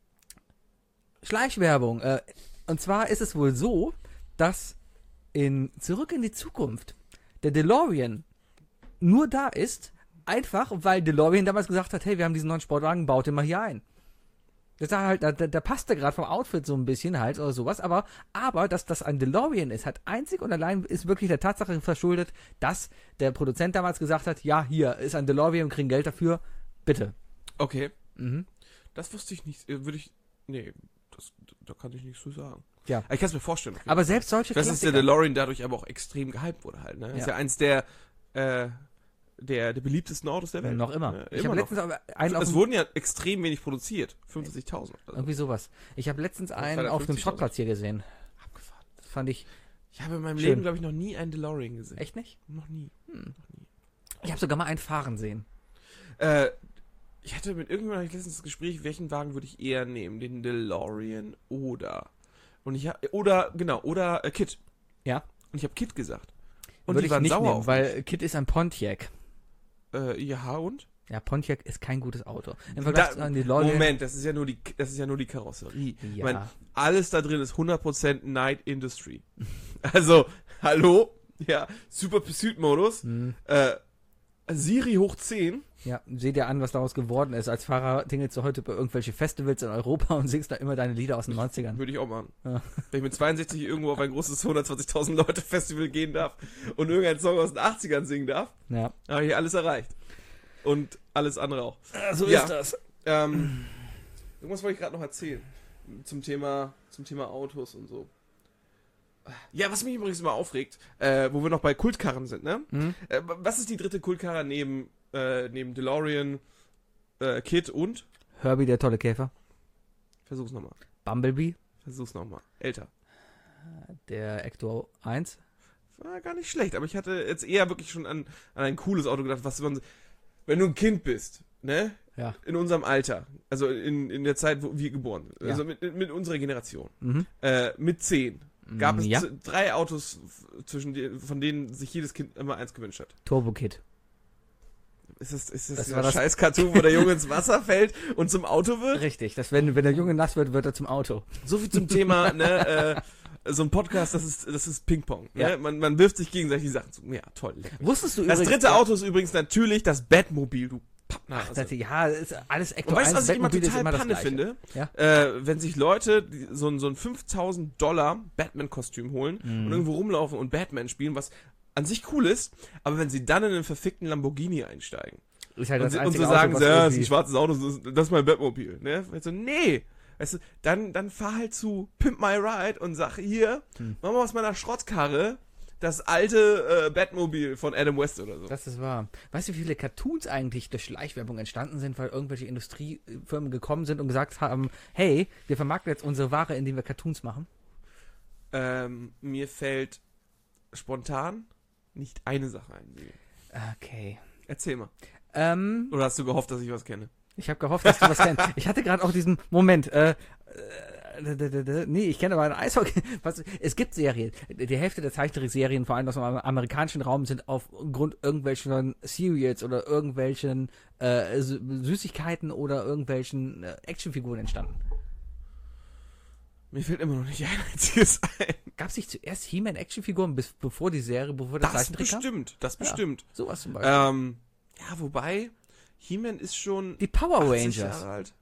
Schleichwerbung. Äh, und zwar ist es wohl so, dass in Zurück in die Zukunft der DeLorean nur da ist, einfach weil DeLorean damals gesagt hat, hey, wir haben diesen neuen Sportwagen, baut den mal hier ein. Das sah halt, da, da, da passte gerade vom Outfit so ein bisschen halt oder sowas, aber, aber, dass das ein DeLorean ist, hat einzig und allein ist wirklich der Tatsache verschuldet, dass der Produzent damals gesagt hat, ja, hier ist ein DeLorean und kriegen Geld dafür, bitte. Okay. Mhm. Das wusste ich nicht. äh, Würde ich. Nee, das, da kann ich nichts zu sagen. Ja. Aber ich kann es mir vorstellen. auf jeden Aber Fall. selbst solche Das ist der Klassiker- DeLorean dadurch aber auch extrem gehypt wurde halt, ne? Das ist Ja. ja eins der, äh, der, der beliebtesten Autos der Welt. noch immer. Ja, ich immer habe noch. letztens aber einen auf Es dem, wurden ja extrem wenig produziert. fünfundsiebzigtausend. Also irgendwie sowas. Ich habe letztens einen auf einem zweihundertfünfzigtausend. Schrottplatz hier gesehen. abgefahren. Das fand ich Ich habe in meinem Schön. Leben, glaube ich, noch nie einen DeLorean gesehen. echt nicht. Noch nie. Ich habe sogar mal einen fahren sehen. Äh, ich hatte mit irgendjemandem hatte ich letztens das Gespräch, welchen Wagen würde ich eher nehmen? Den DeLorean oder. Und ich hab, oder, genau, oder äh, Kit. Ja. Und ich habe Kit gesagt. Und Würde die ich waren nicht sauer nehmen, auf weil Kit ist ein Pontiac. mich. Äh, ja, und? Ja, Pontiac ist kein gutes Auto. Im Vergleich Da, zu einem DeLorean. Moment, das ist ja nur die, das ist ja nur die Karosserie. Ja. Ich meine, alles da drin ist hundert Prozent Night Industry. Also, hallo? Ja, Super Pursuit Modus. Hm. Äh, Siri hoch zehn. Ja, seht dir an, was daraus geworden ist. Als Fahrer tingelst du heute bei irgendwelche Festivals in Europa und singst da immer deine Lieder aus den neunzigern. Würde ich auch machen. Ja. Wenn ich mit zweiundsechzig irgendwo auf ein großes hundertzwanzigtausend Leute Festival gehen darf und irgendeinen Song aus den achtzigern singen darf, Ja. habe ich alles erreicht. Und alles andere auch. So Ja. ist das. Ähm, irgendwas wollte ich gerade noch erzählen. Zum Thema, zum Thema Autos und so. Ja, was mich übrigens immer aufregt, äh, wo wir noch bei Kultkarren sind, ne? Mhm. Äh, was ist die dritte Kultkarre neben, äh, neben DeLorean, äh, Kid und? Herbie, der tolle Käfer. Versuch's nochmal. Bumblebee, Versuch's nochmal. Älter. der Ecto eins. War gar nicht schlecht, aber ich hatte jetzt eher wirklich schon an, an ein cooles Auto gedacht, was man, wenn du ein Kind bist, ne? Ja. In unserem Alter, also in, in der Zeit, wo wir geboren sind, Ja. also mit, mit unserer Generation, Mhm. äh, mit zehn, gab es Ja. z- drei Autos, f- zwischen die, von denen sich jedes Kind immer eins gewünscht hat. Turbo Kid. Ist das, ist das, Das dieser war das- scheiß Cartoon, wo der Junge ins Wasser fällt und zum Auto wird? Richtig, dass wenn, wenn der Junge nass wird, wird er zum Auto. So viel zum Thema, ne, äh, so ein Podcast, das ist, das ist Ping-Pong. Ne? Ja. Man, man wirft sich gegenseitig die Sachen zu. Ja, toll. lecker. Wusstest du Das übrigens... dritte Auto ist übrigens natürlich das Batmobil, du Pappnase. Das, ja, ist alles Ecto Und weißt du, was ich immer Batmobil ist total das Panne Gleiche. finde? Ja. Äh, wenn sich Leute die, so, ein- so ein fünftausend Dollar Batman-Kostüm holen Mhm. und irgendwo rumlaufen und Batman spielen, was an sich cool ist, aber wenn sie dann in einen verfickten Lamborghini einsteigen Ist halt und, das sie, und einzige so Auto, sagen, was sie, ja, das ist irgendwie- ein schwarzes Auto, das ist, das ist mein Batmobil. Ne? Weißt du, nee. Weißt du, dann, dann fahr halt zu Pimp My Ride und sag, hier, Hm. mach mal aus meiner Schrottkarre das alte äh, Batmobil von Adam West oder so. Das ist wahr. Weißt du, wie viele Cartoons eigentlich durch Schleichwerbung entstanden sind, weil irgendwelche Industriefirmen gekommen sind und gesagt haben, hey, wir vermarkten jetzt unsere Ware, indem wir Cartoons machen? Ähm, mir fällt spontan nicht eine Sache ein. Okay. Erzähl mal. Ähm, Oder hast du gehofft, dass ich was kenne? ich habe gehofft, dass du was kennst. Ich hatte gerade auch diesen Moment, äh, äh, d- d- d- nee, ich kenne aber ein Eishockey. Was, es gibt Serien. Die Hälfte der Zeichentrickserien, vor allem aus dem amerikanischen Raum, sind aufgrund irgendwelchen Serials oder irgendwelchen äh, Sü- Süßigkeiten oder irgendwelchen äh, Actionfiguren entstanden. Mir fällt immer noch nicht ein einziges ein. Gab es nicht zuerst He-Man Actionfiguren, bis, bevor die Serie, bevor der Das Zeichentrick kam? bestimmt, das Ja. bestimmt. Sowas zum Beispiel. Ähm, ja, wobei, He-Man ist schon die Power achtzig Rangers. Jahre alt.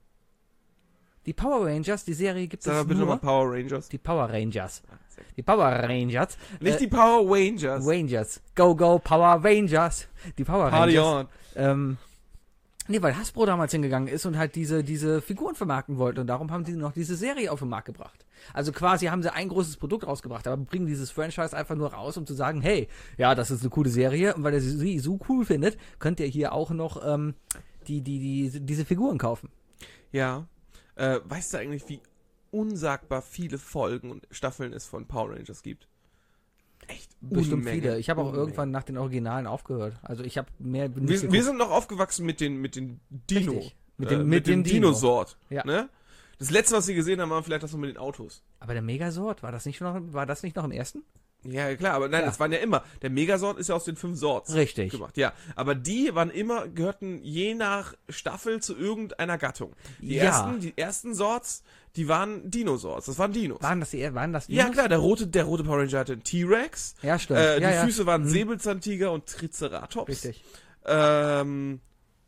Die Power Rangers, die Serie gibt Sag mal es bitte nur. nochmal Power Rangers. Die Power Rangers. Ah, sehr gut. Die Power Rangers. Nicht äh, die Power Rangers. Rangers. Go, go, Power Rangers. Die Power Party Rangers. on. Ähm, nee, weil Hasbro damals hingegangen ist und halt diese, diese Figuren vermarkten wollte und darum haben die noch diese Serie auf den Markt gebracht. Also quasi haben sie ein großes Produkt rausgebracht, aber bringen dieses Franchise einfach nur raus, um zu sagen, hey, ja, das ist eine coole Serie und weil ihr sie so cool findet, könnt ihr hier auch noch ähm, die, die, die, diese Figuren kaufen. Ja. Äh, weißt du eigentlich, wie unsagbar viele Folgen und Staffeln es von Power Rangers gibt? Echt Bestimmt Unmenge, viele. Ich habe auch Unmenge. irgendwann nach den Originalen aufgehört. Also ich habe mehr nicht Wir, geguckt. wir sind noch aufgewachsen mit den, mit den Dino. Richtig. Mit äh, dem- mit mit dem dem Dino. Dino-Sort. Ja. Ne? Das letzte, was wir gesehen haben, war vielleicht das noch mit den Autos. Aber der Megasort, war das nicht noch, war das nicht noch im ersten? Ja, klar, aber nein, Ja. das waren ja immer. Der Megasort ist ja aus den fünf Sorts Richtig. gemacht. Ja, aber die waren immer, gehörten je nach Staffel zu irgendeiner Gattung. Die Ja. ersten, die ersten Sorts, die waren Dinosaurs. Das waren Dinos. Waren das die, waren das die? Ja, klar, der rote, der rote Power Ranger hatte einen T-Rex. Ja, stimmt. Äh, die ja, ja. Füße waren Mhm. Säbelzahntiger und Triceratops. Richtig. Ähm,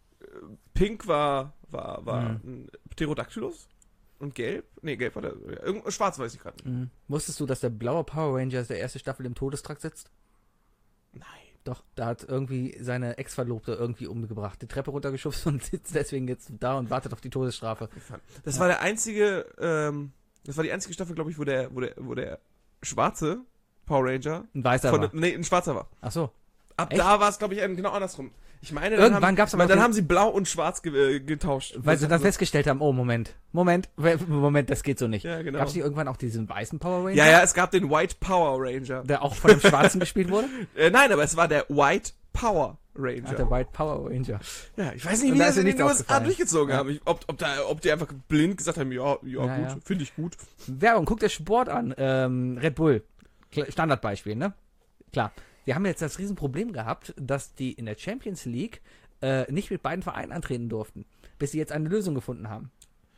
Pink war, war, war Mhm. ein Pterodactylus. Und gelb? Nee, gelb war der. Ja, irgend, schwarz weiß ich gerade nicht. Mhm. Wusstest du, dass der blaue Power Ranger der erste Staffel im Todestrakt sitzt? Nein. Doch, da hat irgendwie seine Ex-Verlobte irgendwie umgebracht, die Treppe runtergeschubst und sitzt deswegen jetzt da und wartet auf die Todesstrafe. Das Ja. war der einzige, ähm, das war die einzige Staffel, glaube ich, wo der, wo der, wo der schwarze Power Ranger Ein weißer von, war. nee, ein schwarzer war. Ach so. Ab Echt? da war es, glaube ich, genau andersrum. Ich meine, dann Irgendwann haben, gab's aber weil dann auch den- haben sie blau und schwarz ge äh, getauscht. Weil sie dann Also- festgestellt haben, oh, Moment, Moment, Moment, das geht so nicht. Ja, genau. Gab es nicht irgendwann auch diesen weißen Power Ranger? Ja, ja, es gab den White Power Ranger. Der auch von dem Schwarzen gespielt wurde? Äh, nein, aber es war der White Power Ranger. Ach, der White Power Ranger. Ja, ich weiß nicht, Und wie da die ist das dir in den nichts U S A aufgefallen. durchgezogen Ja. haben. Ich, ob, ob, da, ob die einfach blind gesagt haben, ja, ja, Ja, gut, ja. finde ich gut. Werbung, guck dir Sport an. Ähm, Red Bull. Kla- Standardbeispiel, ne? Klar. Wir haben jetzt das Riesenproblem gehabt, dass die in der Champions League äh, nicht mit beiden Vereinen antreten durften, bis sie jetzt eine Lösung gefunden haben.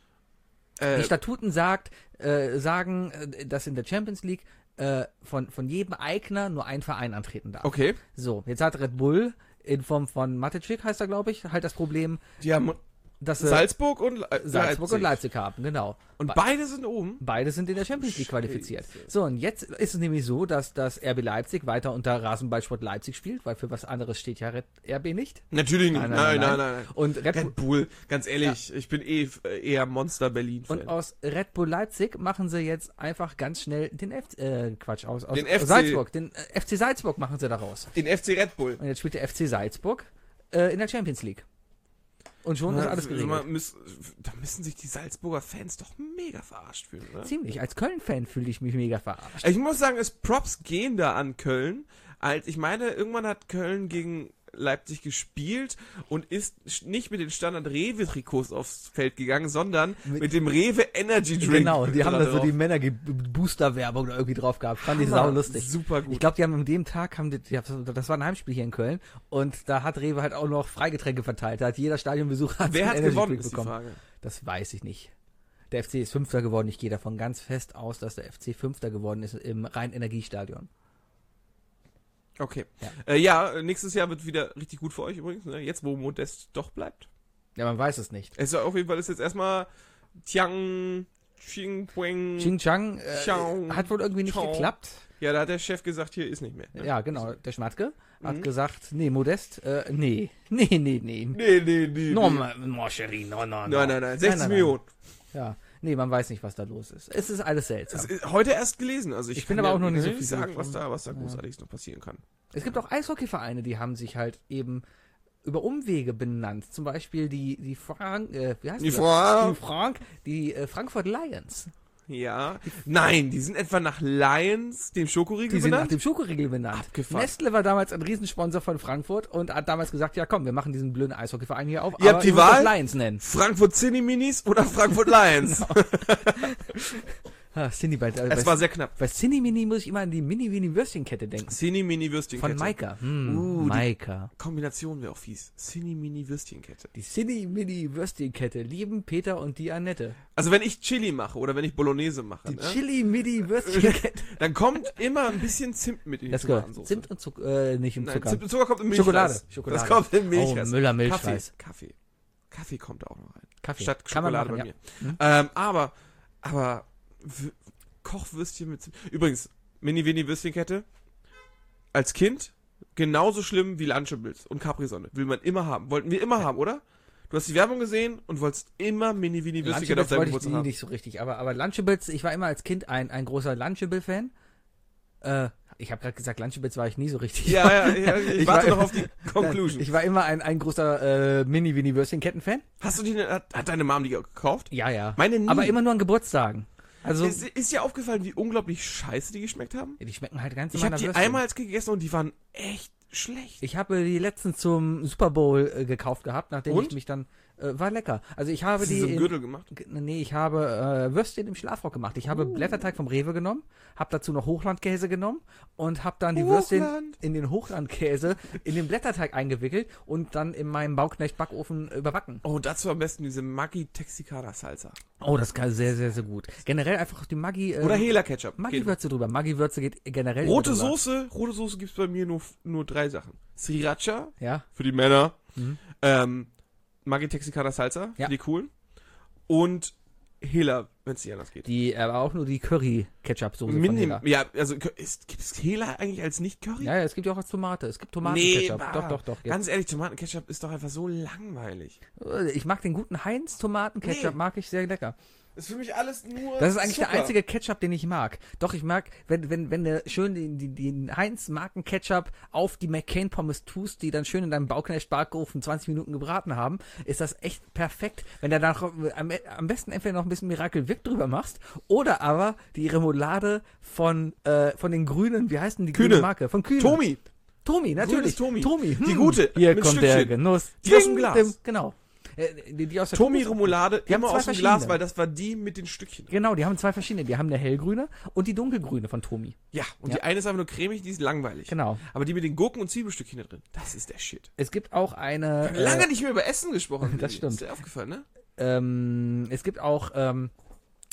Äh, Die Statuten sagt, äh, sagen, äh, dass in der Champions League äh, von, von jedem Eigner nur ein Verein antreten darf. okay. So, jetzt hat Red Bull in Form von Mateschik, heißt er, glaube ich, halt das Problem, Die haben, dass sie Salzburg und Le Salzburg Leipzig. und Leipzig haben, genau. Und Be- beide sind oben. Beide sind in der Champions League Scheiße. qualifiziert. So, und jetzt ist es nämlich so, dass das R B Leipzig weiter unter Rasenballsport Leipzig spielt, weil für was anderes steht ja Red- R B nicht. Natürlich nicht. Nein, Nein, nein, nein, nein, nein. nein. Und Red Bull, Red Bull, ganz ehrlich, ich bin eh äh, eher Monster Berlin-Fan. und aus Red Bull Leipzig machen sie jetzt einfach ganz schnell den F äh, Quatsch aus, aus Den F C Salzburg, den äh, F C Salzburg machen sie daraus. Den F C Red Bull. Und jetzt spielt der F C Salzburg äh, in der Champions League. Und schon ist alles geregelt. Man müß, da müssen sich die Salzburger Fans doch mega verarscht fühlen, oder? Ziemlich. Als Köln-Fan fühle ich mich mega verarscht. Ich muss sagen, es Props gehen da an Köln. Als ich meine, irgendwann hat Köln gegen Leipzig gespielt und ist nicht mit den Standard-Rewe-Trikots aufs Feld gegangen, sondern mit, Mit- dem Rewe Energy Drink. Genau, die haben da so drauf. die Männer-Booster-Werbung da irgendwie drauf gehabt. Fand ich Hammer, sau lustig. Super gut. Ich glaube, die haben an dem Tag, haben die, die, das war ein Heimspiel hier in Köln, und da hat Rewe halt auch noch Freigetränke verteilt. Da hat jeder Stadionbesucher Wer einen hat Energy gewonnen, Drink ist die bekommen. Frage. Das weiß ich nicht. Der F C ist Fünfter geworden. Ich gehe davon ganz fest aus, dass der F C Fünfter geworden ist im Rhein-Energiestadion. Okay. Ja. Ja. Äh, ja, nächstes Jahr wird wieder richtig gut für euch übrigens, ne? Jetzt, wo Modest doch bleibt. Ja, man weiß es nicht. Es ist auf jeden Fall ist jetzt erstmal Tiang, Ching, Pueng. Xinjiang äh, Ciao. hat wohl irgendwie nicht Ciao. geklappt. Ja, da hat der Chef gesagt, hier ist nicht mehr. Ne? Ja, genau. Der Schmatke hat Mhm. gesagt, nee, Modest, äh, nee, nee, nee, nee. Nee, nee, nee. No, nee. ma, mon chéri, no, no, no. Nein, nein, nein. sechzig nein, nein. Millionen. Ja, nee, man weiß nicht, was da los ist. Es ist alles seltsam. Das ist heute erst gelesen. Also ich, Ich bin kann aber ja auch noch nicht so nicht viel sagen, davon. was da, was da Ja. großartiges noch passieren kann. Es gibt auch Eishockeyvereine, die haben sich halt eben über Umwege benannt. Zum Beispiel die, die Frank, äh, wie heißt Die das? Frank. Die Frank, die äh, Frankfurt Lions. Ja. Nein, die sind etwa nach Lions, dem Schokoriegel, Die sind nach benannt? dem Schokoriegel benannt. Abgefahren. Nestle war damals ein Riesensponsor von Frankfurt und hat damals gesagt, ja komm, wir machen diesen blöden Eishockeyverein hier auf. Ihr aber habt die ihr müsst Wahl? das Lions nennen. Frankfurt Cineminis oder Frankfurt Lions? Ah, Cine bei, äh, Es bei, war sehr knapp. bei Cine Mini muss ich immer an die Mini-Mini-Würstchenkette denken. Cine-Mini-Würstchenkette. Von Maika. Hm, Uh, die- Maika. Kombination wäre auch fies. Cine-Mini-Würstchenkette. Die Cine-Mini-Würstchenkette lieben Peter und die Annette. Also wenn ich Chili mache oder wenn ich Bolognese mache, Die ne, Chili-Mini-Würstchenkette. dann kommt immer ein bisschen Zimt mit in die Das gehört. Tomatensauce. Zimt und Zucker, äh, nicht im Nein, Zucker. Zimt und Zucker kommt im Milchreis. Schokolade. Schokolade. Das kommt im Milchreis. Oh, Müller Kaffee, Milchreis. Kaffee. Kaffee kommt da auch noch rein. Kaffee. Statt Kann man Schokolade machen, bei mir. ja. Ähm, aber, aber w- Kochwürstchen mit Zimt. Übrigens, Mini-Winnie-Würstchenkette. Als Kind genauso schlimm wie Lunchables und Capri-Sonne. Will man immer haben. Wollten wir immer haben, oder? Du hast die Werbung gesehen und wolltest immer Mini-Winnie-Würstchenkette auf Lunchables deinem wollte ich Geburtstag nie haben. nicht so richtig, aber, aber Lunchables, ich war immer als Kind ein, ein großer Lunchable-Fan. Äh, ich habe gerade gesagt, Lunchables war ich nie so richtig. Ja, ja, ja, ich, Ich warte war- noch auf die Conclusion. Ich war immer ein, ein großer äh, Mini-Winnie-Würstchen-Ketten-Fan. Hast du die, hat, hat deine Mom die gekauft? Ja, ja. Meine nie. Aber immer nur an Geburtstagen. Also, Ist, ist dir aufgefallen, wie unglaublich scheiße die geschmeckt haben? die schmecken halt ganz Ich habe meiner die Würstchen. einmal als Kind gegessen und die waren echt schlecht. Ich habe die letztens zum Super Bowl äh, gekauft gehabt, nachdem Und? ich mich dann äh, war lecker. Also ich habe Hast du die so einen in- Gürtel gemacht? G- Nee, ich habe äh, Würstchen im Schlafrock gemacht. Ich habe Blätterteig vom Rewe genommen, habe dazu noch Hochlandkäse genommen und habe dann die Würstchen Hochland. in den Hochlandkäse in den Blätterteig eingewickelt und dann in meinem Bauknecht-Backofen überbacken. Oh, dazu am besten diese Maggi Texicana Salsa. Oh, das kann sehr, sehr, sehr gut. Generell einfach die Maggi... Äh, Oder Hela Ketchup. Geht. Maggi-Würze drüber. Maggi-Würze geht generell Rote immer drüber. Soße, rote Soße gibt's bei mir nur, nur drei Sachen. Sriracha Ja, für die Männer. Mhm. Ähm, Maggi Texicana Salsa Ja. für die coolen. Und Hela, wenn es nicht anders geht. die, aber auch nur die Curry-Ketchup-Soße von Minim, Hela. ja, also ist, gibt es Hela eigentlich als Nicht-Curry? Ja, ja, es gibt ja auch als Tomate. Es gibt Nee, Tomatenketchup. bah. doch, doch, doch. Jetzt. Ganz ehrlich, Tomatenketchup ist doch einfach so langweilig. Ich mag den guten Heinz-Tomatenketchup, Nee. mag ich sehr lecker. Das ist für mich alles nur Das ist eigentlich Zucker. der einzige Ketchup, den ich mag. Doch, ich mag, wenn, wenn, wenn du schön den, den, den Heinz-Marken-Ketchup auf die McCain-Pommes tust, die dann schön in deinem Bauknecht-Backofen zwanzig Minuten gebraten haben, ist das echt perfekt. Wenn du dann noch, am, am besten entweder noch ein bisschen Miracle Whip drüber machst oder aber die Remoulade von, äh, von den Grünen, wie heißt denn die Kühne. grüne Marke? Von Kühne. Tomi. Tomi, natürlich. Tomi. Tomi. Die gute, Hier mit kommt der Stückchen. Genuss. Die aus dem Ding, Glas. dim, Genau. Äh, die, die aus der Tomi Tomos- Remoulade, Die haben immer zwei aus dem verschiedene. Glas, weil das war die mit den Stückchen. Genau, die haben zwei verschiedene. Die haben eine hellgrüne und die dunkelgrüne von Tomi. Ja, und Ja. die eine ist einfach nur cremig, die ist langweilig. Genau. Aber die mit den Gurken und Zwiebelstückchen da drin, das ist der Shit. Es gibt auch eine. Wir haben lange äh, nicht mehr über Essen gesprochen. Das stimmt. Ist dir aufgefallen, ne? ähm, es gibt auch ähm,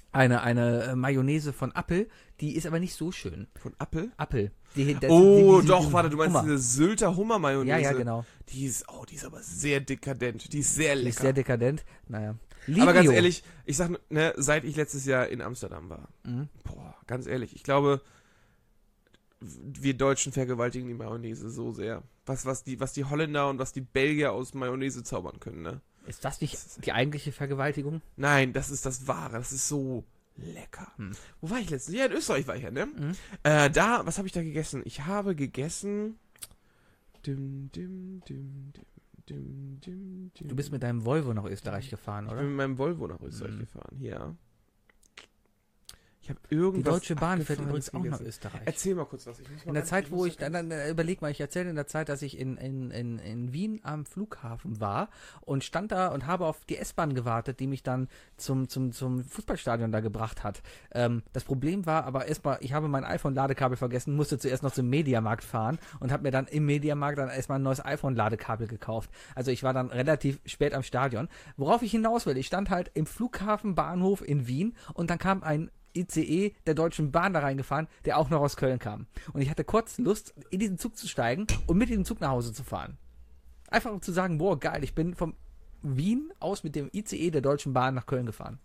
eine, eine äh, Mayonnaise von Apple, die ist aber nicht so schön. Von Apple? Apple. Die, das, Oh, die, die, doch, die, warte, du meinst Hummer. diese Sylter Hummer-Mayonnaise. Ja, ja, genau. Die ist, oh, die ist aber sehr dekadent. Die ist sehr lecker. Die ist sehr dekadent. Naja. Aber ganz Livio. ehrlich, ich sag, ne, seit ich letztes Jahr in Amsterdam war, Mhm. boah, ganz ehrlich, ich glaube, wir Deutschen vergewaltigen die Mayonnaise so sehr. Was, was, die, was die Holländer und was die Belgier aus Mayonnaise zaubern können, ne? Ist das nicht die eigentliche Vergewaltigung? Nein, das ist das Wahre. Das ist so lecker. Hm. Wo war ich letztens? Ja, in Österreich war ich ja, ne? Mhm. Äh, da, was habe ich da gegessen? Ich habe gegessen. Dim, dim, dim, dim, dim, dim, dim. Du bist mit deinem Volvo nach Österreich gefahren, Ich oder? bin mit meinem Volvo nach Österreich Mhm. gefahren, ja. Ich habe Die irgendwas. Deutsche Bahn fährt Abgefahrenes übrigens auch nach gegessen. Österreich. Erzähl mal kurz was. Ich muss mal In der ganz- Zeit, ich wo muss ich, ganz- dann, dann überleg mal, ich erzähle in der Zeit, dass ich in, in, in, in Wien am Flughafen war und stand da und habe auf die S-Bahn gewartet, die mich dann zum, zum, zum Fußballstadion da gebracht hat. Ähm, das Problem war aber erstmal, ich habe mein iPhone-Ladekabel vergessen, musste zuerst noch zum Mediamarkt fahren und habe mir dann im Mediamarkt dann erstmal ein neues iPhone-Ladekabel gekauft. Also ich war dann relativ spät am Stadion. Worauf ich hinaus will, ich stand halt im Flughafenbahnhof in Wien und dann kam ein I C E der Deutschen Bahn da reingefahren, der auch noch aus Köln kam. Und ich hatte kurz Lust, in diesen Zug zu steigen und mit diesem Zug nach Hause zu fahren. Einfach um zu sagen, boah, geil, ich bin vom Wien aus mit dem I C E der Deutschen Bahn nach Köln gefahren.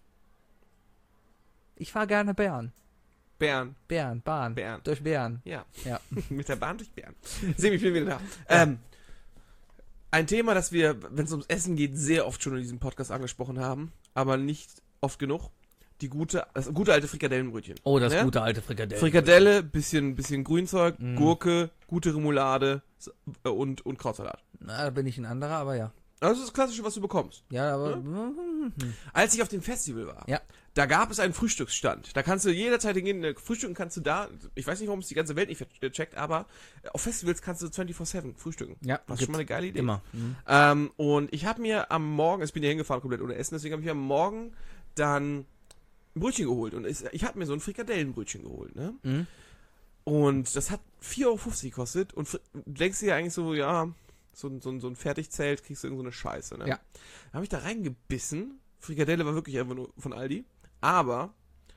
Ich fahre gerne Bern. Bern. Bern, Bahn. Bern. Durch Bern. Ja. Ja. Mit der Bahn durch Bern. Semi, ich bin wieder da. Ähm, ein Thema, das wir, wenn es ums Essen geht, sehr oft schon in diesem Podcast angesprochen haben, aber nicht oft genug. Die gute, das gute alte Frikadellenbrötchen. Oh, das Ja? gute alte Frikadelle. Frikadelle, bisschen, bisschen Grünzeug, Mm. Gurke, gute Remoulade s- äh, und, und Krautsalat. Na, da bin ich ein anderer, aber ja. Also das ist das Klassische, was du bekommst. Ja, aber... Als ich auf dem Festival war, Ja. da gab es einen Frühstücksstand. Da kannst du jederzeit hingehen, äh, frühstücken kannst du da, ich weiß nicht, warum es die ganze Welt nicht ver- checkt, aber äh, auf Festivals kannst du vierundzwanzig sieben frühstücken. Ja, Was gibt's schon mal eine geile Idee. Immer. Mhm. Ähm, und ich habe mir am Morgen, ich bin ja hingefahren komplett ohne Essen, deswegen habe ich mir am Morgen dann ein Brötchen geholt. Und ich, ich habe mir so ein Frikadellenbrötchen geholt, ne? Mhm. Und das hat vier Euro fünfzig gekostet. Und fr- du denkst dir ja eigentlich so, ja, so, ein- so, ein- so ein Fertigzelt kriegst du irgend so eine Scheiße, ne? Ja. Da habe ich da reingebissen. Frikadelle war wirklich einfach nur von Aldi. Aber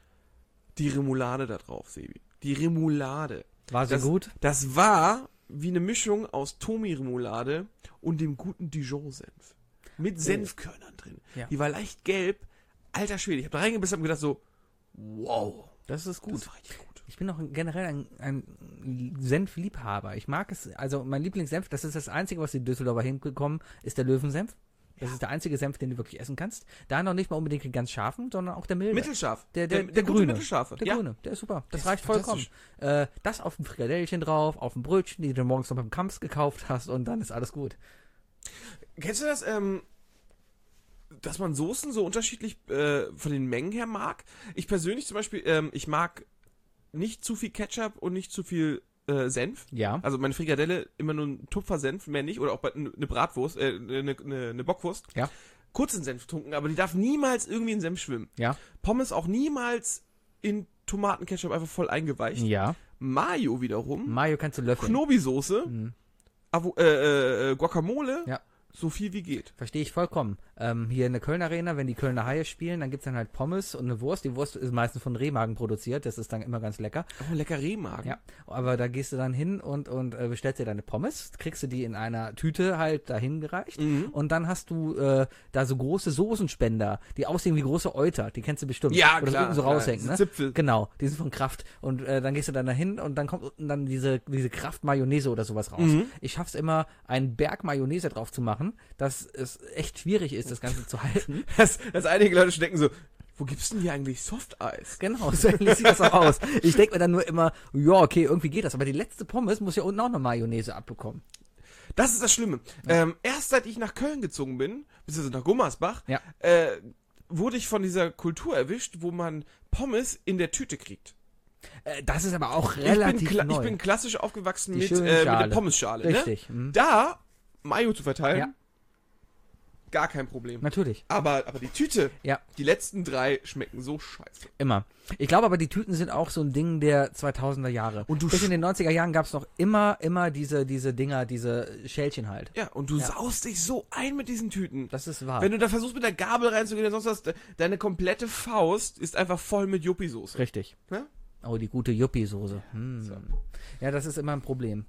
die Remoulade da drauf, Sebi. Die Remoulade. War sehr Das- gut. Das war wie eine Mischung aus Tomi-Remoulade und dem guten Dijon-Senf. Mit Senfkörnern drin. Ja. Die war leicht gelb. Alter Schwede, ich habe da reingebissen und gedacht so, wow, Das ist gut. das war richtig gut. Ich bin auch generell ein, ein Senfliebhaber. Ich mag es, also mein Lieblingssenf, das ist das Einzige, was die Düsseldorfer hinbekommen, ist der Löwensenf. Das ist der einzige Senf, den du wirklich essen kannst. Da noch nicht mal unbedingt den ganz scharfen, sondern auch der milde. Mittelscharf. Der, der, der, der, gute grüne. Mittelscharfe. Der ja. grüne, der ist super. Das Der reicht ist vollkommen. Äh, das auf dem Frikadellchen drauf, auf dem Brötchen, die du morgens noch beim Kampf gekauft hast und dann ist alles gut. Kennst du das, ähm, dass man Soßen so unterschiedlich äh, von den Mengen her mag? Ich persönlich zum Beispiel, ähm, ich mag nicht zu viel Ketchup und nicht zu viel äh, Senf. Ja. Also meine Frikadelle immer nur ein Tupfer Senf, mehr nicht. Oder auch bei- eine Bratwurst, äh, eine, eine, eine Bockwurst. Ja. Kurzen Senf tunken, aber die darf niemals irgendwie in Senf schwimmen. Ja. Pommes auch niemals in Tomatenketchup einfach voll eingeweicht. Ja. Mayo wiederum, Mayo kannst du löffeln. Knobi-Soße, Mhm. Avo äh, äh, Guacamole, Ja. so viel wie geht. Verstehe ich vollkommen. Ähm, hier in der Köln Arena, wenn die Kölner Haie spielen, dann gibt's dann halt Pommes und eine Wurst. Die Wurst ist meistens von Rehmagen produziert, das ist dann immer ganz lecker. Oh, lecker Rehmagen. Ja, aber da gehst du dann hin und, und äh, bestellst dir deine Pommes, kriegst du die in einer Tüte halt dahin gereicht Mhm. und dann hast du äh, da so große Soßenspender, die aussehen wie große Euter, die kennst du bestimmt. Ja, Oder klar, so klar, raushängen, diese ne? Zipfel. Genau, die sind von Kraft und äh, dann gehst du dann dahin und dann kommt unten dann diese, diese Kraft-Mayonnaise oder sowas raus. Mhm. Ich schaff's immer, einen Berg Mayonnaise drauf zu machen, dass es echt schwierig ist, das Ganze zu halten. Dass, dass einige Leute schon denken so, wo gibt's denn hier eigentlich Softeis? Genau, so ähnlich sieht das auch aus. Ich denke mir dann nur immer, ja, okay, irgendwie geht das. Aber die letzte Pommes muss ja unten auch noch Mayonnaise abbekommen. Das ist das Schlimme. Ähm, erst seit ich nach Köln gezogen bin, beziehungsweise nach Gummersbach, Ja. äh, wurde ich von dieser Kultur erwischt, wo man Pommes in der Tüte kriegt. Äh, das ist aber auch Ich relativ bin, kla- neu. ich bin klassisch aufgewachsen Die mit, schöne äh, mit der Schale. Pommesschale. Richtig. Ne? Mhm. Da Mayo zu verteilen, Ja. gar kein Problem. Natürlich. Aber, aber die Tüte, Ja. die letzten drei schmecken so scheiße. Immer. Ich glaube aber, die Tüten sind auch so ein Ding der zweitausender Jahre. Und du Bis sch- in den neunziger Jahren gab es noch immer, immer diese, diese Dinger, diese Schälchen halt. Ja, und du Ja. saust dich so ein mit diesen Tüten. Das ist wahr. Wenn du da versuchst, mit der Gabel reinzugehen und sonst was, de- deine komplette Faust ist einfach voll mit Yuppie-Soße. Richtig. Ja? Oh, die gute Yuppie-Soße. Hm. So. Ja, das ist immer ein Problem.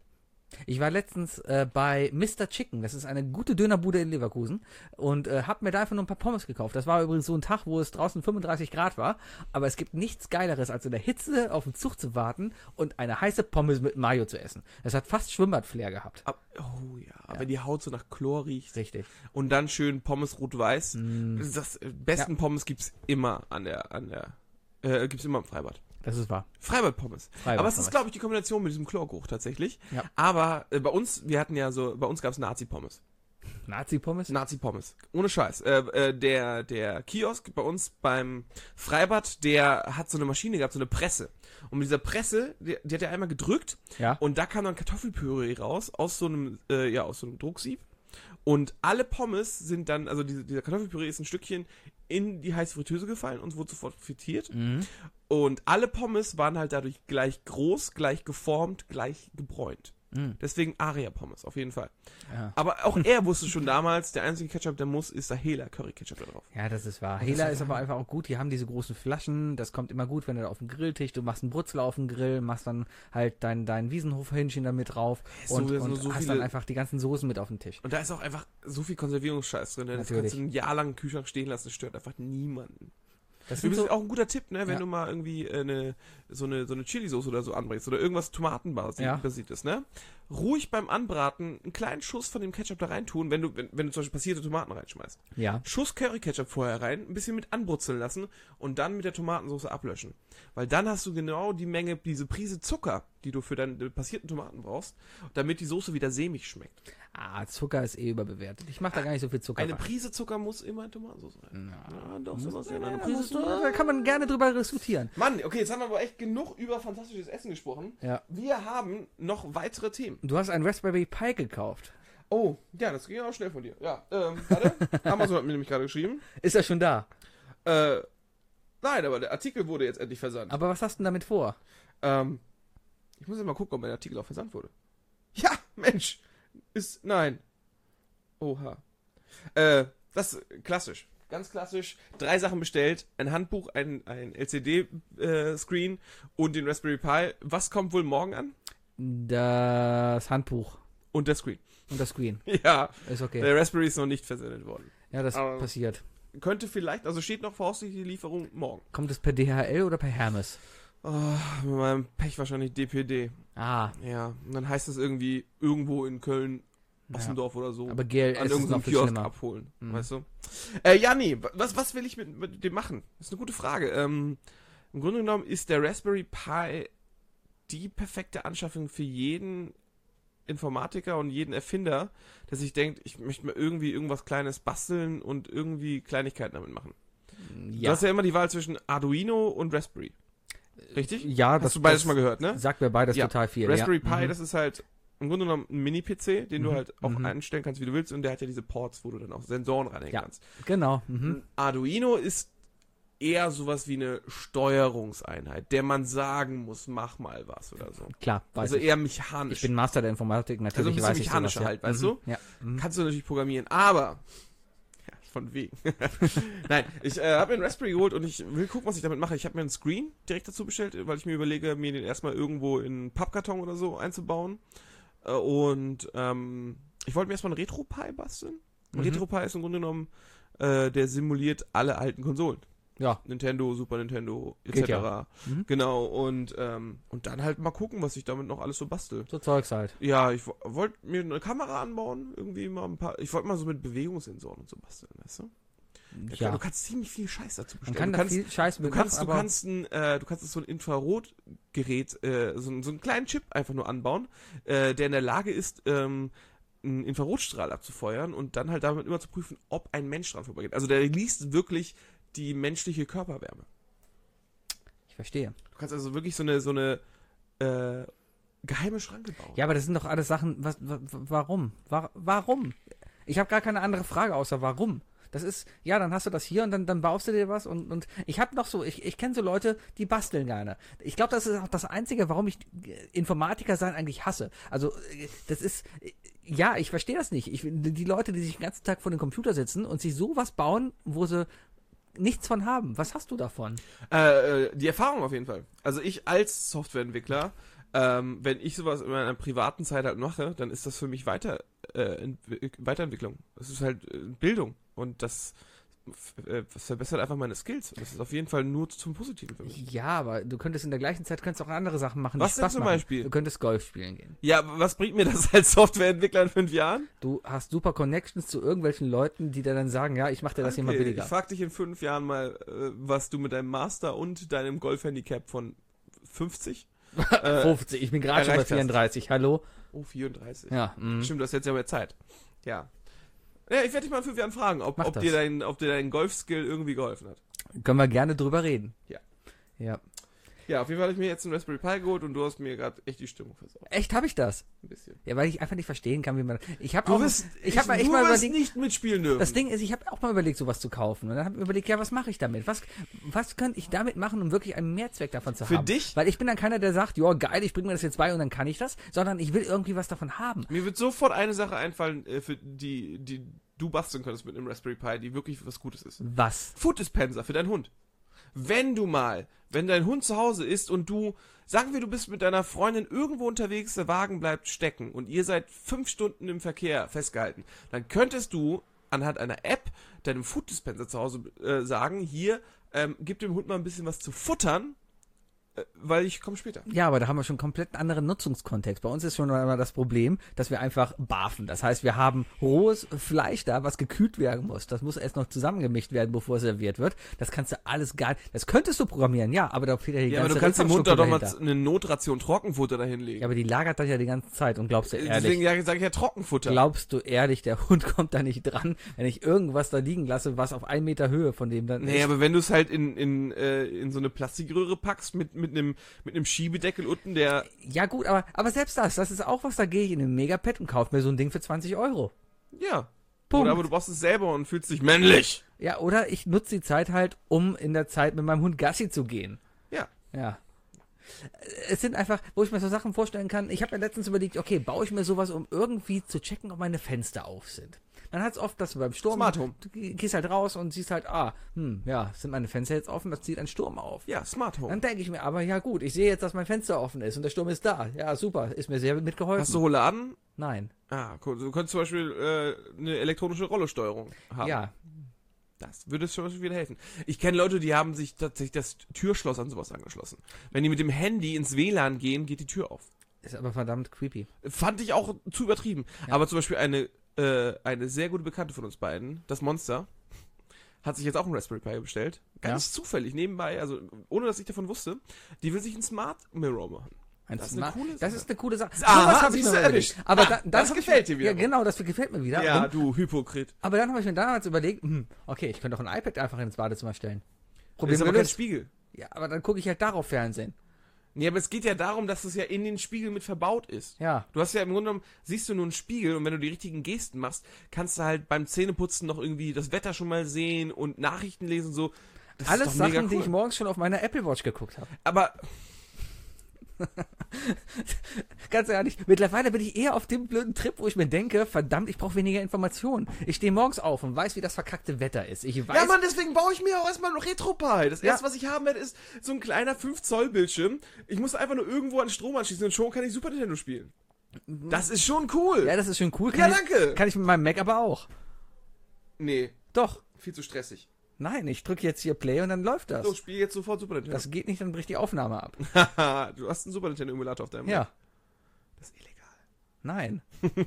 Ich war letztens äh, bei Mister Chicken, das ist eine gute Dönerbude in Leverkusen, und äh, hab mir da einfach nur ein paar Pommes gekauft. Das war übrigens so ein Tag, wo es draußen fünfunddreißig Grad war, aber es gibt nichts Geileres, als in der Hitze auf den Zug zu warten und eine heiße Pommes mit Mayo zu essen. Das hat fast Schwimmbad-Flair gehabt. Ab, oh ja, wenn die Haut so nach Chlor riecht. Richtig. Und dann schön Pommes rot-weiß. Mm, Das, das äh, besten Pommes gibt's immer an der, an der, äh, gibt's immer im Freibad. das ist wahr. Freibad-Pommes. Freibad Aber es ist, Pommes. glaube ich, die Kombination mit diesem Chlorgeruch tatsächlich. Ja. Aber äh, bei uns, wir hatten ja so, bei uns gab's Nazi-Pommes. Nazi-Pommes? Nazi-Pommes. Ohne Scheiß. Äh, äh, der, der Kiosk bei uns beim Freibad, der hat so eine Maschine gehabt, so eine Presse. Und mit dieser Presse, die, die hat er einmal gedrückt Ja. und da kam dann Kartoffelpüree raus aus so einem, äh, ja, aus so einem Drucksieb. Und alle Pommes sind dann, also diese, dieser Kartoffelpüree ist ein Stückchen in die heiße Fritteuse gefallen und wurde sofort frittiert. Mhm. Und alle Pommes waren halt dadurch gleich groß, gleich geformt, gleich gebräunt. Mhm. Deswegen Aria-Pommes, auf jeden Fall. Ja. Aber auch er wusste schon damals, der einzige Ketchup, der muss, ist der Hela Curry Ketchup da drauf. Ja, das ist wahr. Das Hela ist ist aber einfach auch gut. Die haben diese großen Flaschen. Das kommt immer gut, wenn du da auf dem Grilltisch, du machst einen Brutzler auf dem Grill, machst dann halt dein, dein Wiesenhof-Hähnchen da mit drauf So, und, so- und so hast viele- dann einfach die ganzen Soßen mit auf dem Tisch. Und da ist auch einfach so viel Konservierungsscheiß drin. Ne? Das Natürlich. kannst du ein Jahr lang im Kühlschrank stehen lassen, das stört einfach niemanden. Das Übrigens sind so, auch ein guter Tipp, ne, wenn Ja. du mal irgendwie äh, eine, so eine, so eine Chili-Soße oder so anbringst oder irgendwas Tomatenbasiert Ja. basiert ist, ne? Ruhig beim Anbraten einen kleinen Schuss von dem Ketchup da rein tun, wenn du, wenn, wenn du zum Beispiel passierte Tomaten reinschmeißt. ja. Schuss Curry-Ketchup vorher rein, ein bisschen mit anbrutzeln lassen und dann mit der Tomatensauce ablöschen. Weil dann hast du genau die Menge, diese Prise Zucker, die du für deine passierten Tomaten brauchst, damit die Soße wieder sämig schmeckt. Ah, Zucker ist eh überbewertet. Ich mache da gar nicht so viel Zucker Eine rein. Prise Zucker muss immer in Tomatensauce rein. Ja, doch, Sebastian, eine Da, Prise musst du, Zucker. da kann man gerne drüber diskutieren. Mann, okay, jetzt haben wir aber echt genug über fantastisches Essen gesprochen. Ja. Wir haben noch weitere Themen. Du hast einen Raspberry Pi gekauft. Oh, ja, das ging auch schnell von dir. Ja, ähm, warte. Amazon hat mir nämlich gerade geschrieben. Ist er schon da? Äh, nein, aber der Artikel wurde jetzt endlich versandt. Aber was hast du denn damit vor? Ähm, ich muss jetzt mal gucken, ob mein Artikel auch versandt wurde. Ja, Mensch. Ist, nein. Oha. Äh, das ist klassisch. Ganz klassisch. Drei Sachen bestellt. Ein Handbuch, ein, ein L C D-Screen und den Raspberry Pi. Was kommt wohl morgen an? Das Handbuch Und der Screen. und das Screen. Ja, Ist okay. der Raspberry ist noch nicht versendet worden. Ja, das aber- passiert. Könnte vielleicht, also steht noch voraussichtlich die Lieferung morgen. Kommt es per D H L oder per Hermes? Oh, mit meinem Pech wahrscheinlich D P D. Ah, Ja, und dann heißt es irgendwie irgendwo in Köln, ja. Ossendorf oder so. Aber G L S an ist irgendeinem noch viel Kiosk schlimmer. abholen, Mhm. weißt du? Äh, ja, nee, was, was will ich mit, mit dem machen? Das ist eine gute Frage. Ähm, im Grunde genommen ist der Raspberry Pi die perfekte Anschaffung für jeden Informatiker und jeden Erfinder, der sich denkt, ich möchte mal irgendwie irgendwas Kleines basteln und irgendwie Kleinigkeiten damit machen. Du Ja, hast ja immer die Wahl zwischen Arduino und Raspberry. Richtig? ja Hast das, du beides das schon mal gehört, ne? sagt mir beides Ja. total viel. Raspberry ja. Pi, Mhm. das ist halt im Grunde genommen ein Mini-P C, den du Mhm. halt auch Mhm. einstellen kannst, wie du willst, und der hat ja diese Ports, wo du dann auch Sensoren reinhängen Ja. kannst. Genau. Mhm. Ein Arduino ist eher sowas wie eine Steuerungseinheit, der man sagen muss, mach mal was oder so. Klar, weiß Also ich. eher mechanisch. Ich bin Master der Informatik, Also ein natürlich bisschen weiß ich mechanischer sowas, halt, ja. weißt mhm. du? Ja. Mhm. Kannst du natürlich programmieren, aber ja, von wegen. Nein, ich äh, habe mir einen Raspberry geholt und ich will gucken, was ich damit mache. Ich habe mir einen Screen direkt dazu bestellt, weil ich mir überlege, mir den erstmal irgendwo in einen Pappkarton oder so einzubauen. Äh, und ähm, ich wollte mir erstmal einen Retro-Pi basteln. Ein Mhm. Retro-Pi ist im Grunde genommen, äh, der simuliert alle alten Konsolen. Ja. Nintendo, Super Nintendo, et Geht cetera. ja. Mhm. Genau, und, ähm, und dann halt mal gucken, was ich damit noch alles so bastel. So Zeugs halt. Ja, ich wo- wollte mir eine Kamera anbauen, irgendwie mal ein paar. Ich wollte mal so mit Bewegungssensoren und so basteln, weißt du? Ja. Du kannst ziemlich viel Scheiß dazu Man bestellen. kann du da kannst, viel Scheiß du mit kannst, machen, du aber kannst ein, äh, du kannst so ein Infrarotgerät, äh, so, ein- so einen kleinen Chip einfach nur anbauen, äh, der in der Lage ist, ähm, einen Infrarotstrahl abzufeuern und dann halt damit immer zu prüfen, ob ein Mensch dran vorbeigeht. Also der liest wirklich die menschliche Körperwärme. ich verstehe. Du kannst also wirklich so eine, so eine äh, geheime Schranke bauen. Ja, aber das sind doch alles Sachen, was, wa- warum? Wa- Warum? Ich habe gar keine andere Frage außer warum. Das ist, ja, dann hast du das hier und dann, dann baust du dir was und, und ich habe noch so, ich, ich kenne so Leute, die basteln gerne. Ich glaube, das ist auch das Einzige, warum ich Informatiker sein eigentlich hasse. Also, das ist, ja, ich verstehe das nicht. Ich, die Leute, die sich den ganzen Tag vor dem Computer sitzen und sich sowas bauen, wo sie nichts von haben. Was hast du davon? Äh, die Erfahrung auf jeden Fall. Also ich als Softwareentwickler, ähm, wenn ich sowas in meiner privaten Zeit halt mache, dann ist das für mich weiter, äh, Entwi- Weiterentwicklung. Das ist halt äh, Bildung und das, f- äh, das verbessert einfach meine Skills. Und das ist auf jeden Fall nur zum Positiven für mich. Ja, aber du könntest in der gleichen Zeit könntest auch andere Sachen machen, Was die denn Spaß zum machen. Beispiel? Du könntest Golf spielen gehen. Ja, aber was bringt mir das als Softwareentwickler in fünf Jahren? Du hast super Connections zu irgendwelchen Leuten, die dir dann sagen, ja, ich mach dir das hier mal Okay, billiger. Ich frag dich in fünf Jahren mal, äh, was du mit deinem Master und deinem Golfhandicap von fünfzig? äh, fünfzig, ich bin gerade schon bei erreicht hast. vierunddreißig, hallo? Oh, vierunddreißig. Ja, mm. Stimmt, du hast jetzt ja mehr Zeit. Ja. Ja, ich werde dich mal in fünf Jahren fragen, ob, Mach ob das. dir dein, ob dir dein Golfskill irgendwie geholfen hat. Können wir gerne drüber reden. Ja. Ja. Ja, auf jeden Fall habe ich mir jetzt einen Raspberry Pi geholt und du hast mir gerade echt die Stimmung versaut. Echt, habe ich das? Ein bisschen. Ja, weil ich einfach nicht verstehen kann, wie man. Ich habe Du auch. wirst, ich habe mal echt du mal wirst überlegt. nicht mitspielen dürfen. Das Ding ist, ich habe auch mal überlegt, sowas zu kaufen. Und dann habe ich mir überlegt, ja, was mache ich damit? Was, was könnte ich damit machen, um wirklich einen Mehrzweck davon zu Für haben? dich? Weil ich bin dann keiner, der sagt, ja, geil, ich bringe mir das jetzt bei und dann kann ich das, sondern ich will irgendwie was davon haben. Mir wird sofort eine Sache einfallen, äh, für die, die du basteln könntest mit einem Raspberry Pi, die wirklich was Gutes ist. Was? Food Dispenser für deinen Hund. Wenn du mal, wenn dein Hund zu Hause ist und du, sagen wir, du bist mit deiner Freundin irgendwo unterwegs, der Wagen bleibt stecken und ihr seid fünf Stunden im Verkehr festgehalten, dann könntest du anhand einer App deinem Food Dispenser zu Hause äh, sagen, hier, ähm, gib dem Hund mal ein bisschen was zu futtern, äh, weil ich komme später. Ja, aber da haben wir schon komplett einen anderen Nutzungskontext. Bei uns ist schon einmal das Problem, dass wir einfach barfen. Das heißt, wir haben rohes Fleisch da, was gekühlt werden muss. Das muss erst noch zusammengemischt werden, bevor es serviert wird. Das kannst du alles gar Das könntest du programmieren, ja, aber da fehlt ja die Ja, aber ganze du kannst dem Hund da doch mal dahinter. eine Notration Trockenfutter dahinlegen. Ja, aber die lagert das ja die ganze Zeit und glaubst du ehrlich, Deswegen ja, sage ich ja Trockenfutter. glaubst du ehrlich, der Hund kommt da nicht dran, wenn ich irgendwas da liegen lasse, was auf einen Meter Höhe von dem dann Nee, ist. aber wenn du es halt in, in, äh, in so eine Plastikröhre packst mit, mit einem mit einem Schiebedeckel unten, der... Ja gut, aber, aber selbst das, das ist auch was, da gehe ich in den Megapet und kaufe mir so ein Ding für zwanzig Euro. Ja. Punkt. Oder aber du brauchst es selber und fühlst dich männlich. Ja, oder ich nutze die Zeit halt, um in der Zeit mit meinem Hund Gassi zu gehen. Ja. Ja. Es sind einfach, wo ich mir so Sachen vorstellen kann, ich habe mir letztens überlegt, okay, baue ich mir sowas, um irgendwie zu checken, ob meine Fenster auf sind. Dann hat es oft, dass du beim Sturm, Smart Home. du gehst halt raus und siehst halt, ah, hm, ja, sind meine Fenster jetzt offen, das zieht ein Sturm auf. Ja, Smart Home. Dann denke ich mir aber, ja gut, ich sehe jetzt, dass mein Fenster offen ist und der Sturm ist da. Ja, super, ist mir sehr mitgeholfen. Hast du Rouladen? Nein. Ah, cool. Du könntest zum Beispiel äh, eine elektronische Rollesteuerung haben. Ja. Das würde schon wieder helfen. Ich kenne Leute, die haben sich tatsächlich das Türschloss an sowas angeschlossen. Wenn die mit dem Handy ins W L A N gehen, geht die Tür auf. Ist aber verdammt creepy. Fand ich auch zu übertrieben. Ja. Aber zum Beispiel eine, äh, eine sehr gute Bekannte von uns beiden, das Monster, hat sich jetzt auch einen Raspberry Pi bestellt. Ganz zufällig, nebenbei, also ohne dass ich davon wusste. Die will sich einen Smart Mirror machen. Ein Das ist eine Smart- coole das Sache. ist eine coole Sache. Aha, Sowas hab ich siehst mir du, mal überlegt. erwischt. Aber Ah, da, dann das hab gefällt ich, dir wieder. Ja, genau, das gefällt mir wieder. Ja, Und, du Hypokrit. aber dann habe ich mir damals überlegt, hm, okay, ich könnte doch ein iPad einfach ins Badezimmer stellen. Das Problem ist aber kein gelöst. Spiegel. Ja, aber dann gucke ich halt darauf Fernsehen. Nee, aber es geht ja darum, dass es ja in den Spiegel mit verbaut ist. Ja. Du hast ja im Grunde genommen, siehst du nur einen Spiegel und wenn du die richtigen Gesten machst, kannst du halt beim Zähneputzen noch irgendwie das Wetter schon mal sehen und Nachrichten lesen und so. Das Alles ist doch Sachen, mega die cool. ich morgens schon auf meiner Apple Watch geguckt habe. Aber Ganz ehrlich, mittlerweile bin ich eher auf dem blöden Trip, wo ich mir denke, verdammt, ich brauche weniger Informationen. Ich stehe morgens auf und weiß, wie das verkackte Wetter ist. Ich weiß, ja, Mann, deswegen baue ich mir auch erstmal noch RetroPie. Das Ja. erste, was ich haben werde, ist so ein kleiner fünf Zoll Bildschirm. Ich muss einfach nur irgendwo an Strom anschließen und schon kann ich Super Nintendo spielen. Das ist schon cool. ja, das ist schon cool. Ja, Kann danke. Ich, kann ich mit meinem Mac aber auch. Nee, Doch. viel zu stressig. Nein, ich drücke jetzt hier Play und dann läuft das. So, spiel jetzt sofort Super Nintendo. Das geht nicht, dann bricht die Aufnahme ab. Haha, du hast einen Super Nintendo Emulator auf deinem Ja. Mac. Das ist illegal. Nein.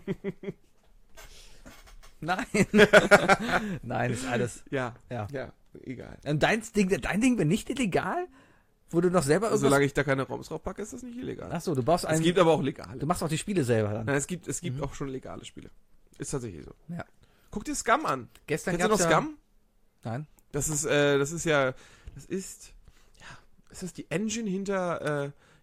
Nein. Nein, ist alles. Ja, Ja. ja, egal. Und dein Ding, dein Ding wäre nicht illegal? Wo du noch selber irgendwas... Solange ich da keine ROMs drauf packe, ist das nicht illegal. Achso, du baust Es einen... gibt aber auch legale. Du machst auch die Spiele selber dann. Nein, es gibt, es gibt auch schon legale Spiele. Ist tatsächlich so. Ja. Guck dir Scum an. Gestern Kennst du noch gab's ja... Scum? Nein. Das ist, äh, das ist ja, das ist, ja, ist das die Engine hinter, äh,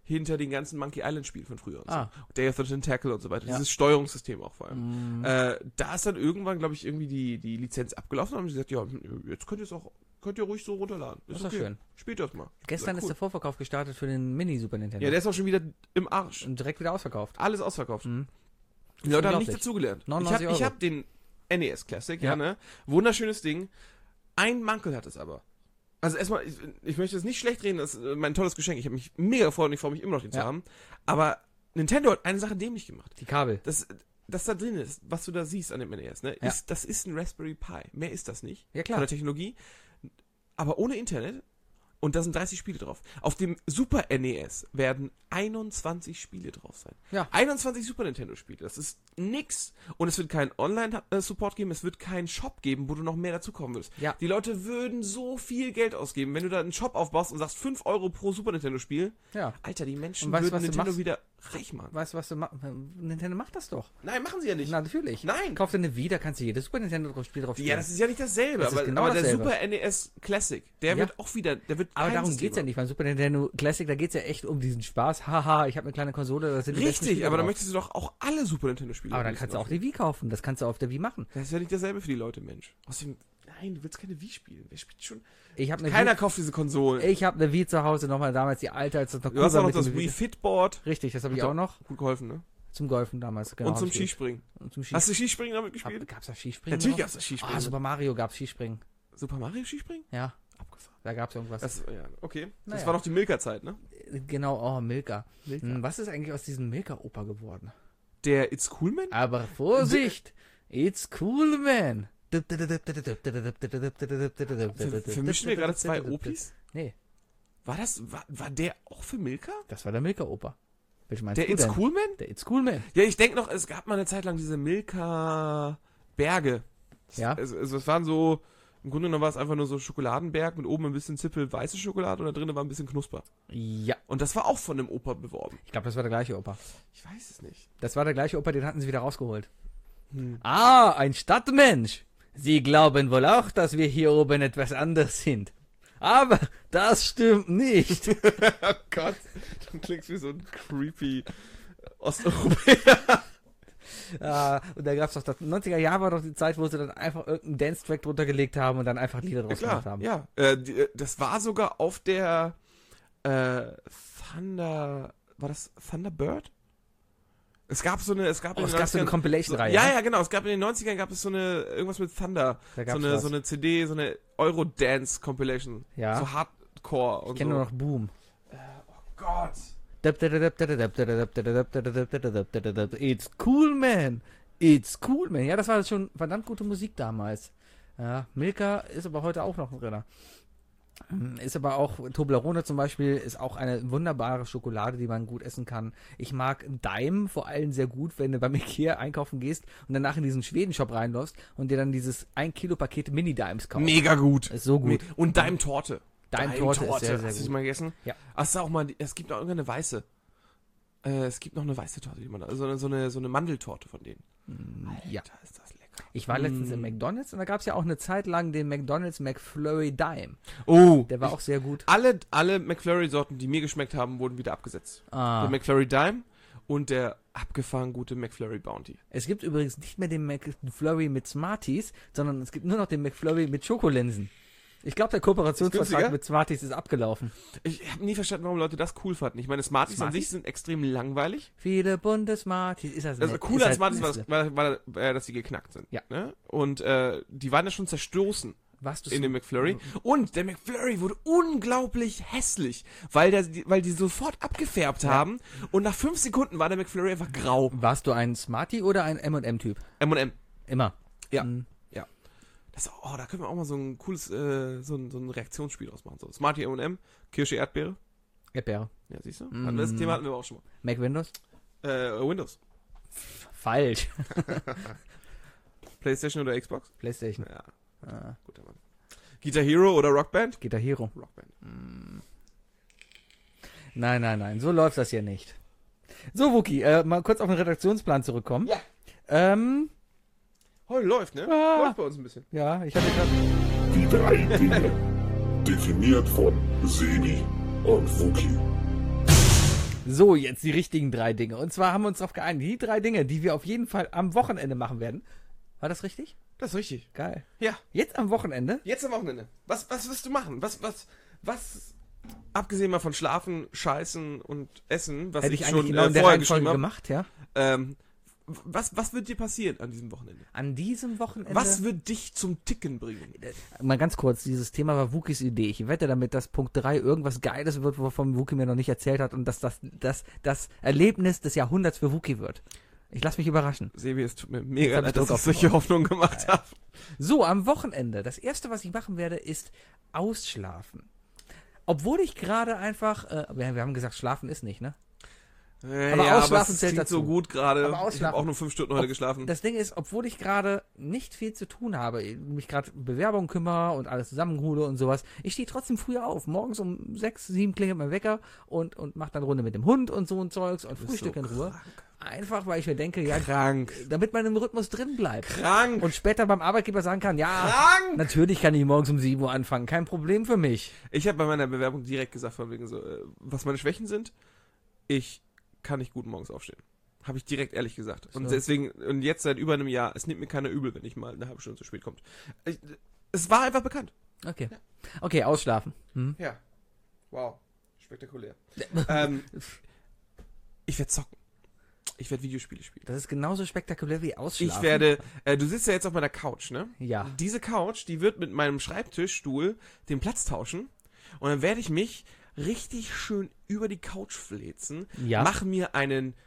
hinter den ganzen Monkey Island Spielen von früher und Ah. so. Day of the Tentacle und so weiter. Ja. Dieses Steuerungssystem auch vor allem. Mm. Äh, da ist dann irgendwann, glaube ich, irgendwie die, die Lizenz abgelaufen und haben sie gesagt, ja, jetzt könnt ihr es auch, könnt ihr ruhig so runterladen. Das ist doch schön. Spielt das mal. Gestern Ja, ist cool. der Vorverkauf gestartet für den Mini-Super Nintendo. Ja, der ist auch schon wieder im Arsch. Und direkt wieder ausverkauft. Alles ausverkauft. Mhm. Die Leute haben unglaublich. nicht dazugelernt. Ich neunundneunzig habe ich Euro. hab den N E S Classic, ja. Ja. ne? Wunderschönes Ding. Ein Mankel hat es aber. Also erstmal, ich, ich möchte es nicht schlecht reden, das ist mein tolles Geschenk. Ich habe mich mega gefreut und ich freue mich immer noch, den zu Ja. haben. Aber Nintendo hat eine Sache dämlich gemacht. Die Kabel. Das, das da drin ist, was du da siehst an dem N E S, ne? Ja. Ist, das ist ein Raspberry Pi. Mehr ist das nicht. Ja, klar. Von der Technologie. Aber ohne Internet. Und da sind dreißig Spiele drauf. Auf dem Super N E S werden einundzwanzig Spiele drauf sein. Ja. einundzwanzig Super Nintendo Spiele. Das ist nix. Und es wird keinen Online-Support geben. Es wird keinen Shop geben, wo du noch mehr dazukommen würdest. Ja. Die Leute würden so viel Geld ausgeben, wenn du da einen Shop aufbaust und sagst fünf Euro pro Super Nintendo Spiel. Ja. Alter, die Menschen Und weißt du, würden was du Nintendo machst? wieder reich machen. Weißt du, was du machst? Nintendo macht das doch. Nein, machen sie ja nicht. Na, natürlich. Nein. Kauf dir eine Wii, da kannst du jedes Super Nintendo Spiel drauf spielen. Ja, das ist ja nicht dasselbe, Das ist aber, genau aber der dasselbe. Super N E S Classic, der Ja. wird auch wieder, der wird Aber kein darum System geht's ja haben. nicht. Beim Super Nintendo Classic, da geht's ja echt um diesen Spaß. Haha, ich habe eine kleine Konsole, das sind die besten Richtig, Spiele aber dann drauf. möchtest du doch auch alle Super Nintendo Spiele. Aber dann am kannst du liebsten auch die Wii kaufen. Das kannst du auf der Wii machen. Das ist ja nicht dasselbe für die Leute, Mensch. Außerdem, nein, du willst keine Wii spielen. Wer spielt schon? Ich habe eine Keiner Wii, kauft diese Konsolen. ich habe eine Wii zu Hause, nochmal damals die alte, als das noch Du hast war auch noch mit das dem Wii Fitboard. Richtig, das habe ich Hat auch noch. Gut geholfen, ne? Zum Golfen damals. Genau, Und zum hab ich gespielt. Skispringen. Und zum Ski Hast du Skispringen damit gespielt? Hab, gab's da Skispringen? Natürlich noch? gab's das Skispringen. Ah, Super Mario gab's Skispringen. Super Mario Skispringen? Ja, Abgefahren. da gab's irgendwas. Das, ja, okay. Das Naja. war noch die Milka-Zeit, ne? Genau, oh, Milka. Milka. Hm, Was ist eigentlich aus diesem Milka-Oper geworden? Der It's Cool Man? Aber Vorsicht! It's cool, man! Vermischen wir gerade zwei Opis? Nee, War das, war, war der auch für Milka? das war der Milka-Oper. Welchen meinst Der du It's denn? Cool Man? Der It's Cool Man. Ja, ich denke noch, es gab mal eine Zeit lang diese Milka-Berge. Ja. Also, also es waren so, im Grunde genommen war es einfach nur so Schokoladenberg mit oben ein bisschen Zippel weiße Schokolade und da drinnen war ein bisschen Knusper. Ja, Und das war auch von einem Opa beworben. ich glaube, das war der gleiche Oper. Ich weiß es nicht. Das war der gleiche Oper, den hatten sie wieder rausgeholt. Hm. Ah, ein Stadtmensch. Sie glauben wohl auch, dass wir hier oben etwas anders sind. Aber das stimmt nicht. Oh Gott, du klingst wie so ein creepy Osteuropäer. Ah, und da gab's doch, das neunziger Jahre war doch die Zeit, wo sie dann einfach irgendeinen Dance-Track drunter gelegt haben und dann einfach Lieder draus Ja, gemacht klar, haben. ja. Äh, die, äh, das war sogar auf der äh, Thunder, war das Thunderbird? Es gab so eine, es gab Oh, in es den gab so eine neunzigern Compilation-Reihe. Ja, ne? ja, genau. Es gab in den neunzigern gab es so eine, irgendwas mit Thunder. Da So gab's eine, was. so eine C D, so eine Euro-Dance-Compilation. Ja. So Hardcore und Ich kenne so. nur noch Boom. Gott. It's cool, man. It's cool, man. Ja, das war schon verdammt gute Musik damals. Ja, Milka ist aber heute auch noch ein Renner. Ist aber auch, Toblerone zum Beispiel, ist auch eine wunderbare Schokolade, die man gut essen kann. Ich mag Daim vor allem sehr gut, wenn du beim Ikea einkaufen gehst und danach in diesen Schweden-Shop reinläufst und dir dann dieses ein Kilo Paket Mini-Dimes kaufst. Mega gut. Ist so gut. Und Daim-Torte. Daim-Torte ist sehr, sehr Hast du die gut. mal gegessen? Ja. Ach, es ist auch mal, es gibt noch irgendeine weiße. Äh, es gibt noch eine weiße Torte, die man da, also eine, so eine, so eine Mandeltorte von denen. Ja. Alter, ist das lecker. Ich war letztens Mm. im McDonald's und da gab es ja auch eine Zeit lang den McDonald's McFlurry Dime. Oh, Der war auch sehr gut. alle, alle McFlurry-Sorten, die mir geschmeckt haben, wurden wieder abgesetzt. Ah. Der McFlurry Dime und der abgefahren gute McFlurry Bounty. Es gibt übrigens nicht mehr den McFlurry mit Smarties, sondern es gibt nur noch den McFlurry mit Schokolinsen. Ich glaube, der Ist Kooperationsvertrag günstiger? mit Smarties ist abgelaufen. Ich habe nie verstanden, warum Leute das cool fanden. Ich meine, Smarties, an Smarties? sich sind extrem langweilig. Viele bunte Smarties. Ist das Also nett. cool Ist an halt Smarties war, Nestle. war, war, war, äh, dass sie geknackt sind. Ja. Ne? Und äh, die waren ja schon zerstoßen Was, du in dem McFlurry. Und der McFlurry wurde unglaublich hässlich, weil, der, weil die sofort abgefärbt Ja. haben. Und nach fünf Sekunden war der McFlurry einfach grau. Warst du ein Smartie oder ein M und M-Typ? M und M. Immer. Ja. Mhm. Das, oh, da können wir auch mal so ein cooles, äh, so, ein, so ein Reaktionsspiel draus machen. So, Smarty M und M, Kirsche, Erdbeere. Erdbeere. Ja, siehst du? Mm. Das Thema hatten wir auch schon Mac Windows? mal. Äh, Windows. Falsch. PlayStation oder Xbox? PlayStation. Ja, Ah, guter Mann. Guitar Hero oder Rockband? Guitar Hero. Rockband. Nein, nein, nein. So läuft das hier nicht. So, Wookie, äh, mal kurz auf den Redaktionsplan zurückkommen. Ja. Ähm, Heute läuft, ne? Ah. Läuft bei uns ein bisschen. ja, ich hatte gerade... Die drei Dinge. Definiert von Sebi und Wookie. So, jetzt die richtigen drei Dinge. Und zwar haben wir uns darauf geeinigt, die drei Dinge, die wir auf jeden Fall am Wochenende machen werden. War das richtig? Das ist richtig. Geil. Ja, Jetzt am Wochenende? jetzt am Wochenende. Was, was wirst du machen? Was, was, was, abgesehen mal von Schlafen, Scheißen und Essen, was Hätte ich, ich schon eigentlich genau äh, in der vorher geschrieben Reihenfolge habe, gemacht, ja. ähm, was, was wird dir passieren an diesem Wochenende? An diesem Wochenende. Was wird dich zum Ticken bringen? Mal ganz kurz, dieses Thema war Wookies Idee. Ich wette damit, dass Punkt drei irgendwas Geiles wird, wovon Wookie mir noch nicht erzählt hat und dass das das, das Erlebnis des Jahrhunderts für Wookie wird. Ich lasse mich überraschen. Sebi, es tut mir mega hab leid, ich dass Druck ich solche Hoffnungen gemacht habe. So, am Wochenende. Das erste, was ich machen werde, ist ausschlafen. Obwohl ich gerade einfach, äh, wir, wir haben gesagt, schlafen ist nicht, ne? Aber ausschlafen aber es zählt klingt dazu. so gut gerade. Aber Ich habe ausschlafen. auch nur fünf Stunden heute Ob- geschlafen. Das Ding ist, obwohl ich gerade nicht viel zu tun habe, mich gerade um Bewerbungen kümmere und alles zusammenhole und sowas, ich stehe trotzdem früher auf. Morgens um sechs, sieben klingelt mein Wecker und, und mache dann eine Runde mit dem Hund und so ein Zeugs und bist Frühstück so in Ruhe. krank. Einfach, weil ich mir denke, ja, Krank. damit man im Rhythmus drin bleibt. Krank. Und später beim Arbeitgeber sagen kann, ja, Krank. natürlich kann ich morgens um sieben Uhr anfangen, kein Problem für mich. Ich habe bei meiner Bewerbung direkt gesagt, von wegen so, äh, was meine Schwächen sind. Ich kann nicht gut morgens aufstehen. Habe ich direkt ehrlich gesagt. Und So. deswegen, und jetzt seit über einem Jahr, es nimmt mir keiner übel, wenn ich mal eine halbe Stunde zu spät komme. Ich, es war einfach bekannt. Okay. Okay, ausschlafen. Hm? Ja. Wow. Spektakulär. ähm, ich werde zocken. Ich werde Videospiele spielen. Das ist genauso spektakulär wie ausschlafen. Ich werde, äh, du sitzt ja jetzt auf meiner Couch, ne? Ja. Diese Couch, die wird mit meinem Schreibtischstuhl den Platz tauschen und dann werde ich mich richtig schön über die Couch fläzen, Ja. mache mir einen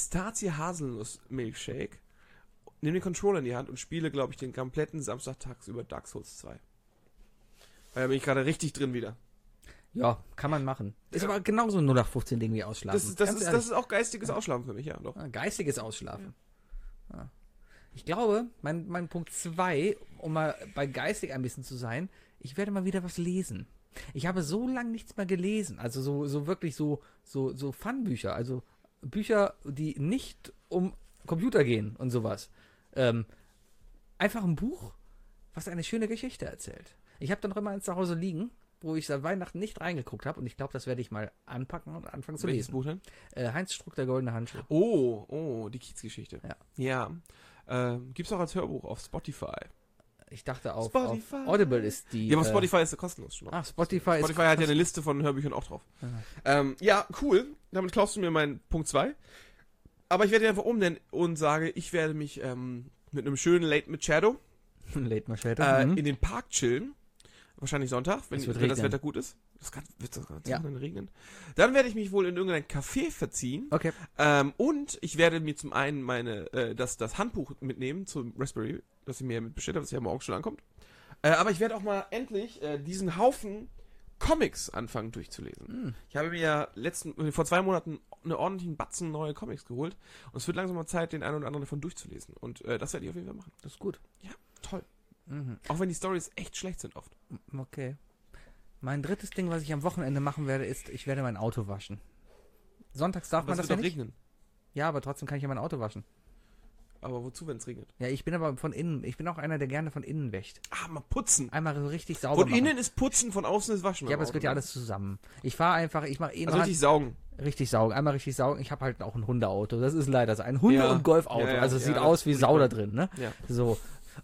Pistazie-Haselnuss-Milkshake, nehme den Controller in die Hand und spiele, glaube ich, den kompletten Samstag tagsüber Dark Souls zwei. Weil da bin ich gerade richtig drin wieder. Ja, kann man machen. Ist Ja. aber genauso ein null acht fünfzehn Ding wie ausschlafen. Das, ist, das, Ganz ist, ehrlich. das ist auch geistiges Ausschlafen für mich, ja, doch. Ah, geistiges Ausschlafen. Ja. Ich glaube, mein, mein Punkt zwei, um mal bei geistig ein bisschen zu sein, ich werde mal wieder was lesen. Ich habe so lange nichts mehr gelesen. Also so, so wirklich so, so, so Fun-Bücher. Also Bücher, die nicht um Computer gehen und sowas. Ähm, einfach ein Buch, was eine schöne Geschichte erzählt. Ich habe dann noch immer eins zu Hause liegen, wo ich seit Weihnachten nicht reingeguckt habe und ich glaube, das werde ich mal anpacken und anfangen zu Welches lesen. Buch denn? Äh, Heinz Struck, der goldene Handschuh. Oh, oh, die Kiezgeschichte. Ja. Ja. Ähm, gibt's auch als Hörbuch auf Spotify. Ich dachte auf, Spotify. auf Audible ist die. Ja, aber äh, Spotify ist ja kostenlos schon. Ach, Spotify, Spotify ist hat ja eine Liste von Hörbüchern auch drauf. Ähm, ja, cool. Damit klaust du mir meinen Punkt zwei. Aber ich werde ihn einfach umnennen und sage, ich werde mich ähm, mit einem schönen Late mit Shadow Late Machete. äh, mhm. in den Park chillen. Wahrscheinlich Sonntag, wenn, Es wird wenn das regnen. Wetter gut ist. Das kann, wird das ganz Ja. dann regnen. Dann werde ich mich wohl in irgendein Café verziehen. Okay. Ähm, und ich werde mir zum einen meine, äh, das, das Handbuch mitnehmen zum Raspberry, das ich mir mit bestellt habe, das ja morgen schon ankommt. Äh, aber ich werde auch mal endlich äh, diesen Haufen Comics anfangen durchzulesen. Hm. Ich habe mir ja letzten, vor zwei Monaten eine ordentlichen Batzen neue Comics geholt und es wird langsam mal Zeit, den einen oder anderen davon durchzulesen. Und äh, das werde ich auf jeden Fall machen. Das ist gut. Ja, toll. Mhm. Auch wenn die Storys echt schlecht sind oft. Okay. Mein drittes Ding, was ich am Wochenende machen werde, ist, ich werde mein Auto waschen. Sonntags darf Aber man es das wird ja doch nicht. regnen. Ja, aber trotzdem kann ich ja mein Auto waschen. Aber wozu, wenn es regnet? Ja, ich bin aber von innen, ich bin auch einer, der gerne von innen wäscht. Ah, mal putzen. Einmal so richtig sauber Von machen. innen ist putzen, von außen ist waschen. Ja, am aber es Auto, gehört ja ne? alles zusammen. Ich fahre einfach, ich mache eh Also noch richtig saugen. richtig saugen. Einmal richtig saugen. Ich habe halt auch ein Hundeauto. Das ist leider so. Ein Hunde- Ja. und Golfauto. Ja, ja, also es ja, sieht das aus wie ist Sau da furchtbar. drin, ne? Ja. So.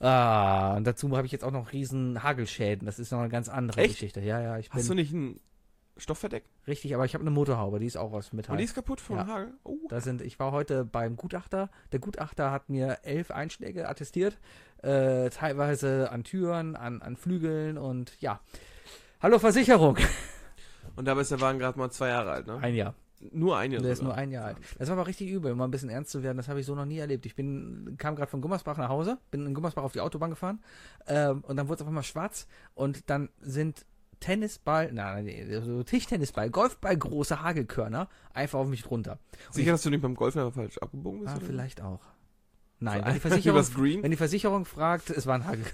Ah, und dazu habe ich jetzt auch noch riesen Hagelschäden. Das ist noch eine ganz andere Echt? Geschichte. Ja, ja, ich bin Hast du nicht ein Stoffverdeck? richtig, aber ich habe eine Motorhaube, die ist auch aus Metall. Und die ist kaputt vom Ja. Hagel? Oh. Da sind, ich war heute beim Gutachter. Der Gutachter hat mir elf Einschläge attestiert, äh, teilweise an Türen, an, an Flügeln und ja. Hallo Versicherung. Und dabei ist der Wagen gerade mal zwei Jahre alt, ne? Ein Jahr. Nur ein Jahr Der ist sogar. nur ein Jahr alt. Das war aber richtig übel, um mal ein bisschen ernst zu werden. Das habe ich so noch nie erlebt. Ich bin, kam gerade von Gummersbach nach Hause, bin in Gummersbach auf die Autobahn gefahren ähm, und dann wurde es auf einmal schwarz und dann sind Tennisball, nein, nein, so Tischtennisball, Golfball, große Hagelkörner einfach auf mich drunter. Und Sicher, dass du nicht beim Golfen aber falsch abgebogen ich, bist? ah, oder? vielleicht auch. Nein, So wenn die, einfach Versicherung, übers Green? wenn die Versicherung fragt, es war ein Hagel.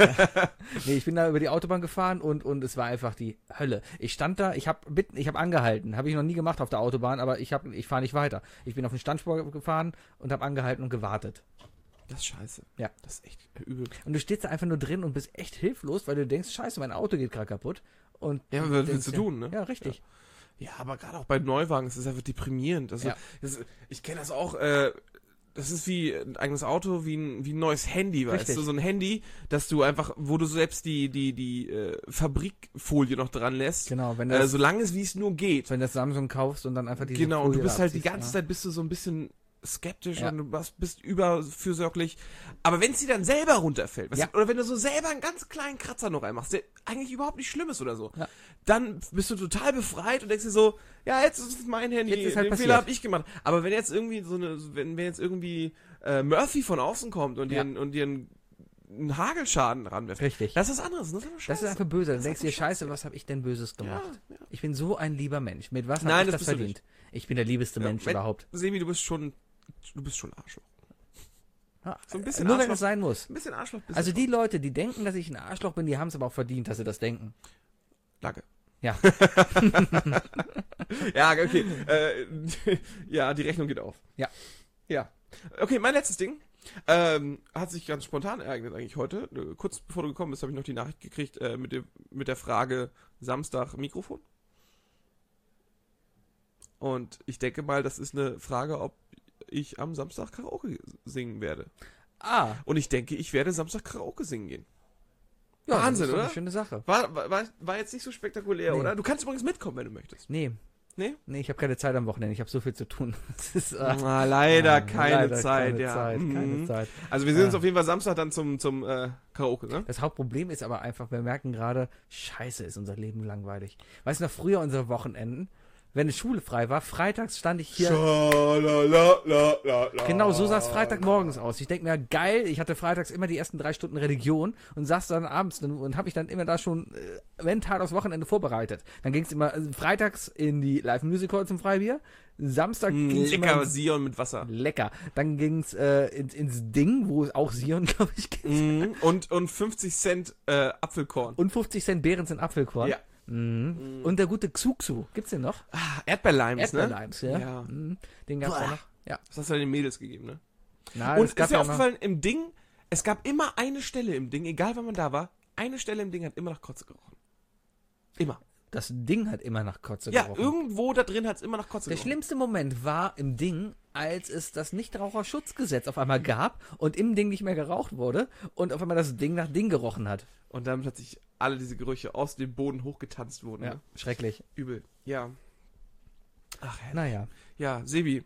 Nee, ich bin da über die Autobahn gefahren und, und es war einfach die Hölle. Ich stand da, ich habe ich hab angehalten, habe ich noch nie gemacht auf der Autobahn, aber ich, hab- ich fahre nicht weiter. Ich bin auf den Standspur gefahren und habe angehalten und gewartet. Das ist scheiße. Ja. Das ist echt übel. Und du stehst da einfach nur drin und bist echt hilflos, weil du denkst, scheiße, mein Auto geht gerade kaputt. Und Ja, du was denkst, willst du ja, tun, ne? Ja, richtig. Ja, aber gerade auch bei Neuwagen, es ist einfach deprimierend. Also, Ja. das, ich kenne das auch, äh, das ist wie ein eigenes Auto, wie ein, wie ein neues Handy, weißt Richtig. du? So ein Handy, dass du einfach, wo du selbst die, die, die äh, Fabrikfolie noch dran lässt. Genau, wenn Äh, das, so lange es wie es nur geht. wenn du das Samsung kaufst und dann einfach diese Genau, und du Folie bist halt die abziehst, ganze ja. Zeit bist du so ein bisschen skeptisch Ja. und du bist, bist überfürsorglich. Aber wenn es dir dann selber runterfällt, weißt Ja. du, oder wenn du so selber einen ganz kleinen Kratzer noch reinmachst, der eigentlich überhaupt nicht schlimm ist oder so, Ja. dann bist du total befreit und denkst dir so, ja, jetzt ist es mein Handy, Jetzt ist halt den passiert. Fehler habe ich gemacht. Aber wenn jetzt irgendwie so eine, wenn, wenn jetzt irgendwie äh, Murphy von außen kommt und Ja. dir, und dir einen, einen Hagelschaden ranwirft, Richtig. das ist was anderes. Das ist, aber Das scheiße. ist einfach böse. Dann Das ist denkst du dir, einfach scheiße, was habe ich denn Böses Ja, gemacht? ja. Ich bin so ein lieber Mensch. Mit was Nein, habe ich das das bist du verdient? Ich bin der liebeste Ja, Mensch wenn- überhaupt. Sebi, du bist schon, du bist schon Arschloch. Ja, So ein bisschen Nur wenn Arschloch. es sein muss. Ein bisschen Arschloch bist Also du die Leute, die denken, dass ich ein Arschloch bin, die haben es aber auch verdient, dass sie das denken. Danke. Ja. Ja, okay. äh, ja, die Rechnung geht auf. Ja. Ja. Okay, mein letztes Ding. Ähm, hat sich ganz spontan ereignet eigentlich heute. Äh, Kurz bevor du gekommen bist, habe ich noch die Nachricht gekriegt äh, mit, dem, mit der Frage Samstag Mikrofon. Und ich denke mal, das ist eine Frage, ob ich am Samstag Karaoke singen werde. Ah. Und ich denke, ich werde Samstag Karaoke singen gehen. Ja, Wahnsinn, das ist doch oder? eine schöne Sache. War, war, war- war jetzt nicht so spektakulär, Nee. oder? Du kannst übrigens mitkommen, wenn du möchtest. Nee. Nee? Nee, ich habe keine Zeit am Wochenende. Ich habe so viel zu tun. Das ist, äh, Ah, leider ah, keine leider Zeit, keine ja. Zeit, keine Mhm. Zeit. Also wir sehen uns Ja. auf jeden Fall Samstag dann zum, zum äh, Karaoke, ne? Das Hauptproblem ist aber einfach, wir merken gerade, scheiße, ist unser Leben langweilig. Weißt du noch, früher unsere Wochenenden, wenn die Schule frei war, freitags stand ich hier. Genau, so sah es Freitagmorgens aus. Ich denke mir, geil, ich hatte freitags immer die ersten drei Stunden Religion und saß dann abends und, und habe mich dann immer da schon äh, mental aufs Wochenende vorbereitet. Dann ging es immer äh, freitags in die Live-Music Hall zum Freibier, Samstag Mm, ging's immer Lecker ins, Sion mit Wasser. lecker. Dann ging es äh, ins, ins Ding, wo es auch Sion, glaube ich, gibt. Mhm. Und, und fünfzig Cent äh, Apfelkorn. Und fünfzig Cent Behrens in Apfelkorn. Ja. Mhm. Und der gute Xuxu, gibt's den noch? Ah, Erdbeerlimes, ne? Erdbeerlimes, ja. Ja. Mhm. Den gab's Boah. auch noch. Ja. Das hast du den Mädels gegeben, ne? Na, Und es gab ist dir ja noch, aufgefallen, im Ding, es gab immer eine Stelle im Ding, egal wann man da war, eine Stelle im Ding hat immer nach Kotze gerochen. Immer. das Ding hat immer nach Kotze Ja, gerochen. irgendwo da drin hat es immer nach Kotze Der gerochen. schlimmste Moment war im Ding, als es das Nichtraucherschutzgesetz auf einmal gab und im Ding nicht mehr geraucht wurde und auf einmal das Ding nach Ding gerochen hat. Und dann plötzlich alle diese Gerüche aus dem Boden hochgetanzt wurden. Ja, Ne? schrecklich. Übel. Ja. Ach, herrlich. Naja, Ja, Sebi,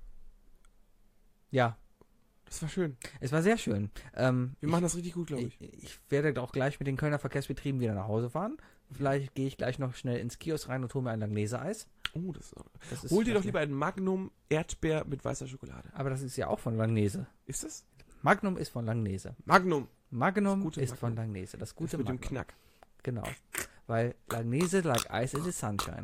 ja, das war schön. es war sehr schön. Ähm, Wir machen das richtig gut, glaube ich. ich, ich werde auch gleich mit den Kölner Verkehrsbetrieben wieder nach Hause fahren. Vielleicht gehe ich gleich noch schnell ins Kiosk rein und hole mir ein Langnese-Eis. Oh, das ist, Das ist hol dir doch klasse. lieber ein Magnum Erdbeer mit weißer Schokolade. Aber das ist ja auch von Langnese. Ist das? Magnum ist von Langnese. Magnum. Magnum Das gute ist von Magnum. Langnese. Das Das gute mit dem Magnum. Knack. Genau. Weil Langnese like ice in the sunshine.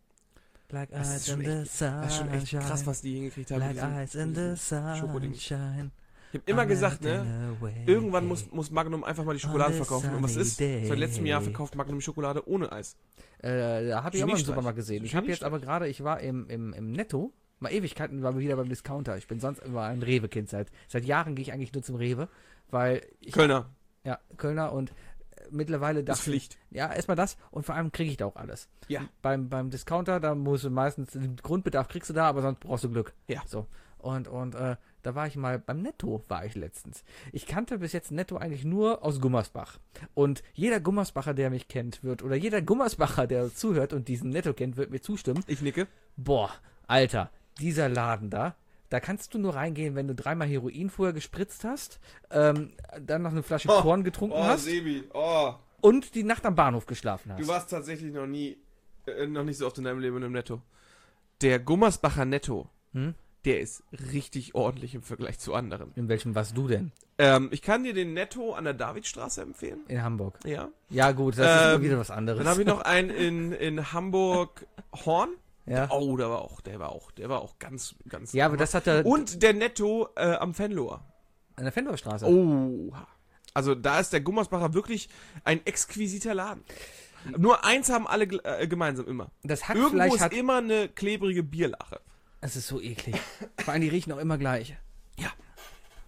Like Das ist ice schon in the echt, das ist schon echt sunshine. krass, was die hingekriegt haben. Like mit diesem- ice in mit the diesem Schokoding. sunshine. Ich habe immer I'm gesagt, ne? melting away. Irgendwann muss, muss Magnum einfach mal die Schokolade On a verkaufen. Und was sunny ist? day. Seit letztem Jahr verkauft Magnum die Schokolade ohne Eis. Äh, da habe ich auch mal im Geniestreich. Supermarkt gesehen. Ich habe jetzt Geniestreich. aber gerade, ich war im, im, im Netto, mal Ewigkeiten war wir wieder beim Discounter. Ich bin sonst immer ein Rewe-Kind. Seit, seit Jahren gehe ich eigentlich nur zum Rewe, weil ich, Kölner. ja, Kölner und äh, mittlerweile Das ist dachte ich, Pflicht. ja, erstmal das und vor allem kriege ich da auch alles. Ja. Beim, beim Discounter, da musst du meistens, den Grundbedarf kriegst du da, aber sonst brauchst du Glück. Ja. So. Und, und äh, da war ich mal, beim Netto war ich letztens. Ich kannte bis jetzt Netto eigentlich nur aus Gummersbach. Und jeder Gummersbacher, der mich kennt, wird, oder jeder Gummersbacher, der zuhört und diesen Netto kennt, wird mir zustimmen. Ich nicke. Boah, Alter, dieser Laden da, da kannst du nur reingehen, wenn du dreimal Heroin vorher gespritzt hast, ähm, dann noch eine Flasche Oh, Korn getrunken hast Sebi. Oh. und die Nacht am Bahnhof geschlafen hast. Du warst tatsächlich noch nie, äh, noch nicht so oft in deinem Leben im Netto. Der Gummersbacher Netto, Hm? der ist richtig ordentlich im Vergleich zu anderen. In welchem warst du denn? Ähm, ich kann dir den Netto an der Davidstraße empfehlen. In Hamburg. Ja. Ja gut, das ist Ähm, immer wieder was anderes. Dann habe ich noch einen in, in Hamburg Horn. ja. Oh, der war auch, der war auch, der war auch ganz, ganz. ja, aber das hat er Und der Netto äh, am Fenloher. an der Fendorstraße. Oh. Also da ist der Gummersbacher wirklich ein exquisiter Laden. Nur eins haben alle gl- äh, gemeinsam immer. Das hat Irgendwo vielleicht ist hat, immer eine klebrige Bierlache. es ist so eklig. Vor allem die riechen auch immer gleich. Ja.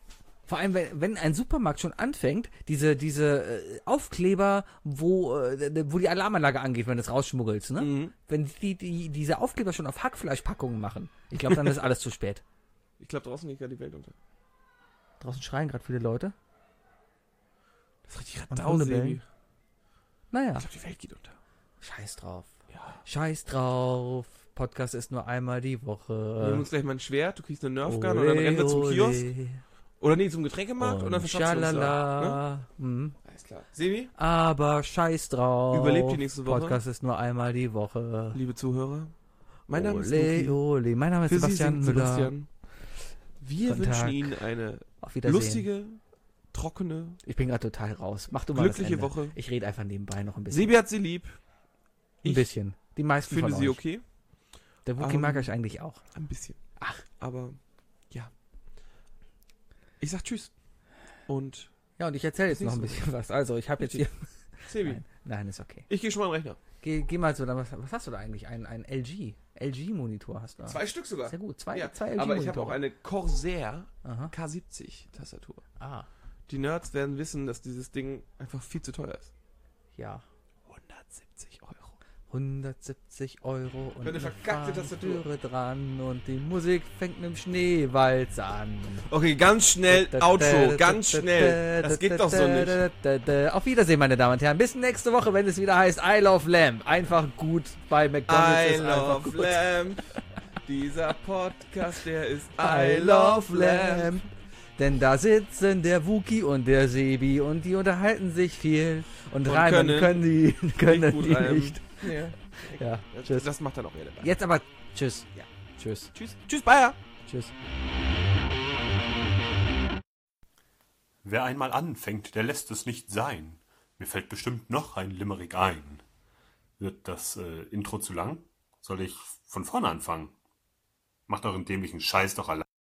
Vor allem, wenn, wenn ein Supermarkt schon anfängt, diese, diese äh, Aufkleber, wo, äh, wo die Alarmanlage angeht, wenn du es rausschmuggelst, ne? Mhm. Wenn die, die diese Aufkleber schon auf Hackfleischpackungen machen, ich glaube, dann ist alles zu spät. Ich glaube, draußen geht gerade die Welt unter. Draußen schreien gerade viele Leute. Das ist richtig Und Radau, Hundebellen. Sebi. Naja, Ich glaube, die Welt geht unter. scheiß drauf. Ja. Scheiß drauf. Podcast ist nur einmal die Wir Woche. nehmen uns gleich mal ein Schwert, du kriegst eine Nerfgun und dann rennen wir zum Kiosk. Ole. Oder nee, zum Getränkemarkt und, Und dann verschaffen wir uns da. Ne? schalala. Hm. Alles klar. Sebi, Aber scheiß drauf. Überlebt die nächste Woche. Podcast ist nur einmal die Woche. liebe Zuhörer, mein Name ist Ole, Luki. ole. Mein Name ist Für Sie Sebastian singt Müller. Sebastian. Wir Guten wünschen Tag. Ihnen eine Auf Wiedersehen. lustige, trockene, Ich bin gerade total raus. Mach du mal glückliche das Ende. Woche. Ich rede einfach nebenbei noch ein bisschen. Sebi hat sie lieb. ein Ich bisschen. Die meisten finde von sie euch. okay. Der Wookie Ähm, mag euch eigentlich auch. Ein bisschen. Ach. Aber, ja. Ich sag Tschüss. Und, Ja, und ich erzähle jetzt bis noch ein nächste bisschen was. Also, ich habe jetzt hier... Sebi, Nein, nein, ist okay. ich gehe schon mal in den Rechner. Geh, geh mal so, dann was, was hast du da eigentlich? Ein, ein L G. L G-Monitor hast du da. Zwei Stück sogar. Sehr gut. Zwei, Ja, zwei L aber G-Monitore. ich habe auch eine Corsair Aha. K siebzig Tastatur. Ah, Die Nerds werden wissen, dass dieses Ding einfach viel zu teuer ist. ja. hundertsiebzig Euro. hundertsiebzig Euro und Für eine verkackte Tastatur. Tastatur dran und die Musik fängt mit dem Schneewalz an. Okay, ganz schnell Outro, ganz schnell. Das geht doch so nicht. Auf Wiedersehen, meine Damen und Herren. Bis nächste Woche, wenn es wieder heißt I Love Lamb. Einfach gut bei McDonald's I ist einfach love gut. Lamb. Dieser Podcast, der ist I love Lamb. Denn da sitzen der Wookie und der Sebi und die unterhalten sich viel und, Und reimen können können die, können Nicht gut die reimen. nicht. Ja. Ja, Das, tschüss. das macht dann auch jeder. Jetzt aber tschüss. Ja, tschüss. Tschüss. Tschüss, Bayer. Tschüss. Wer einmal anfängt, der lässt es nicht sein. Mir fällt bestimmt noch ein Limerick ein. Wird das äh, Intro zu lang? Soll ich von vorne anfangen? Macht euren dämlichen Scheiß doch allein.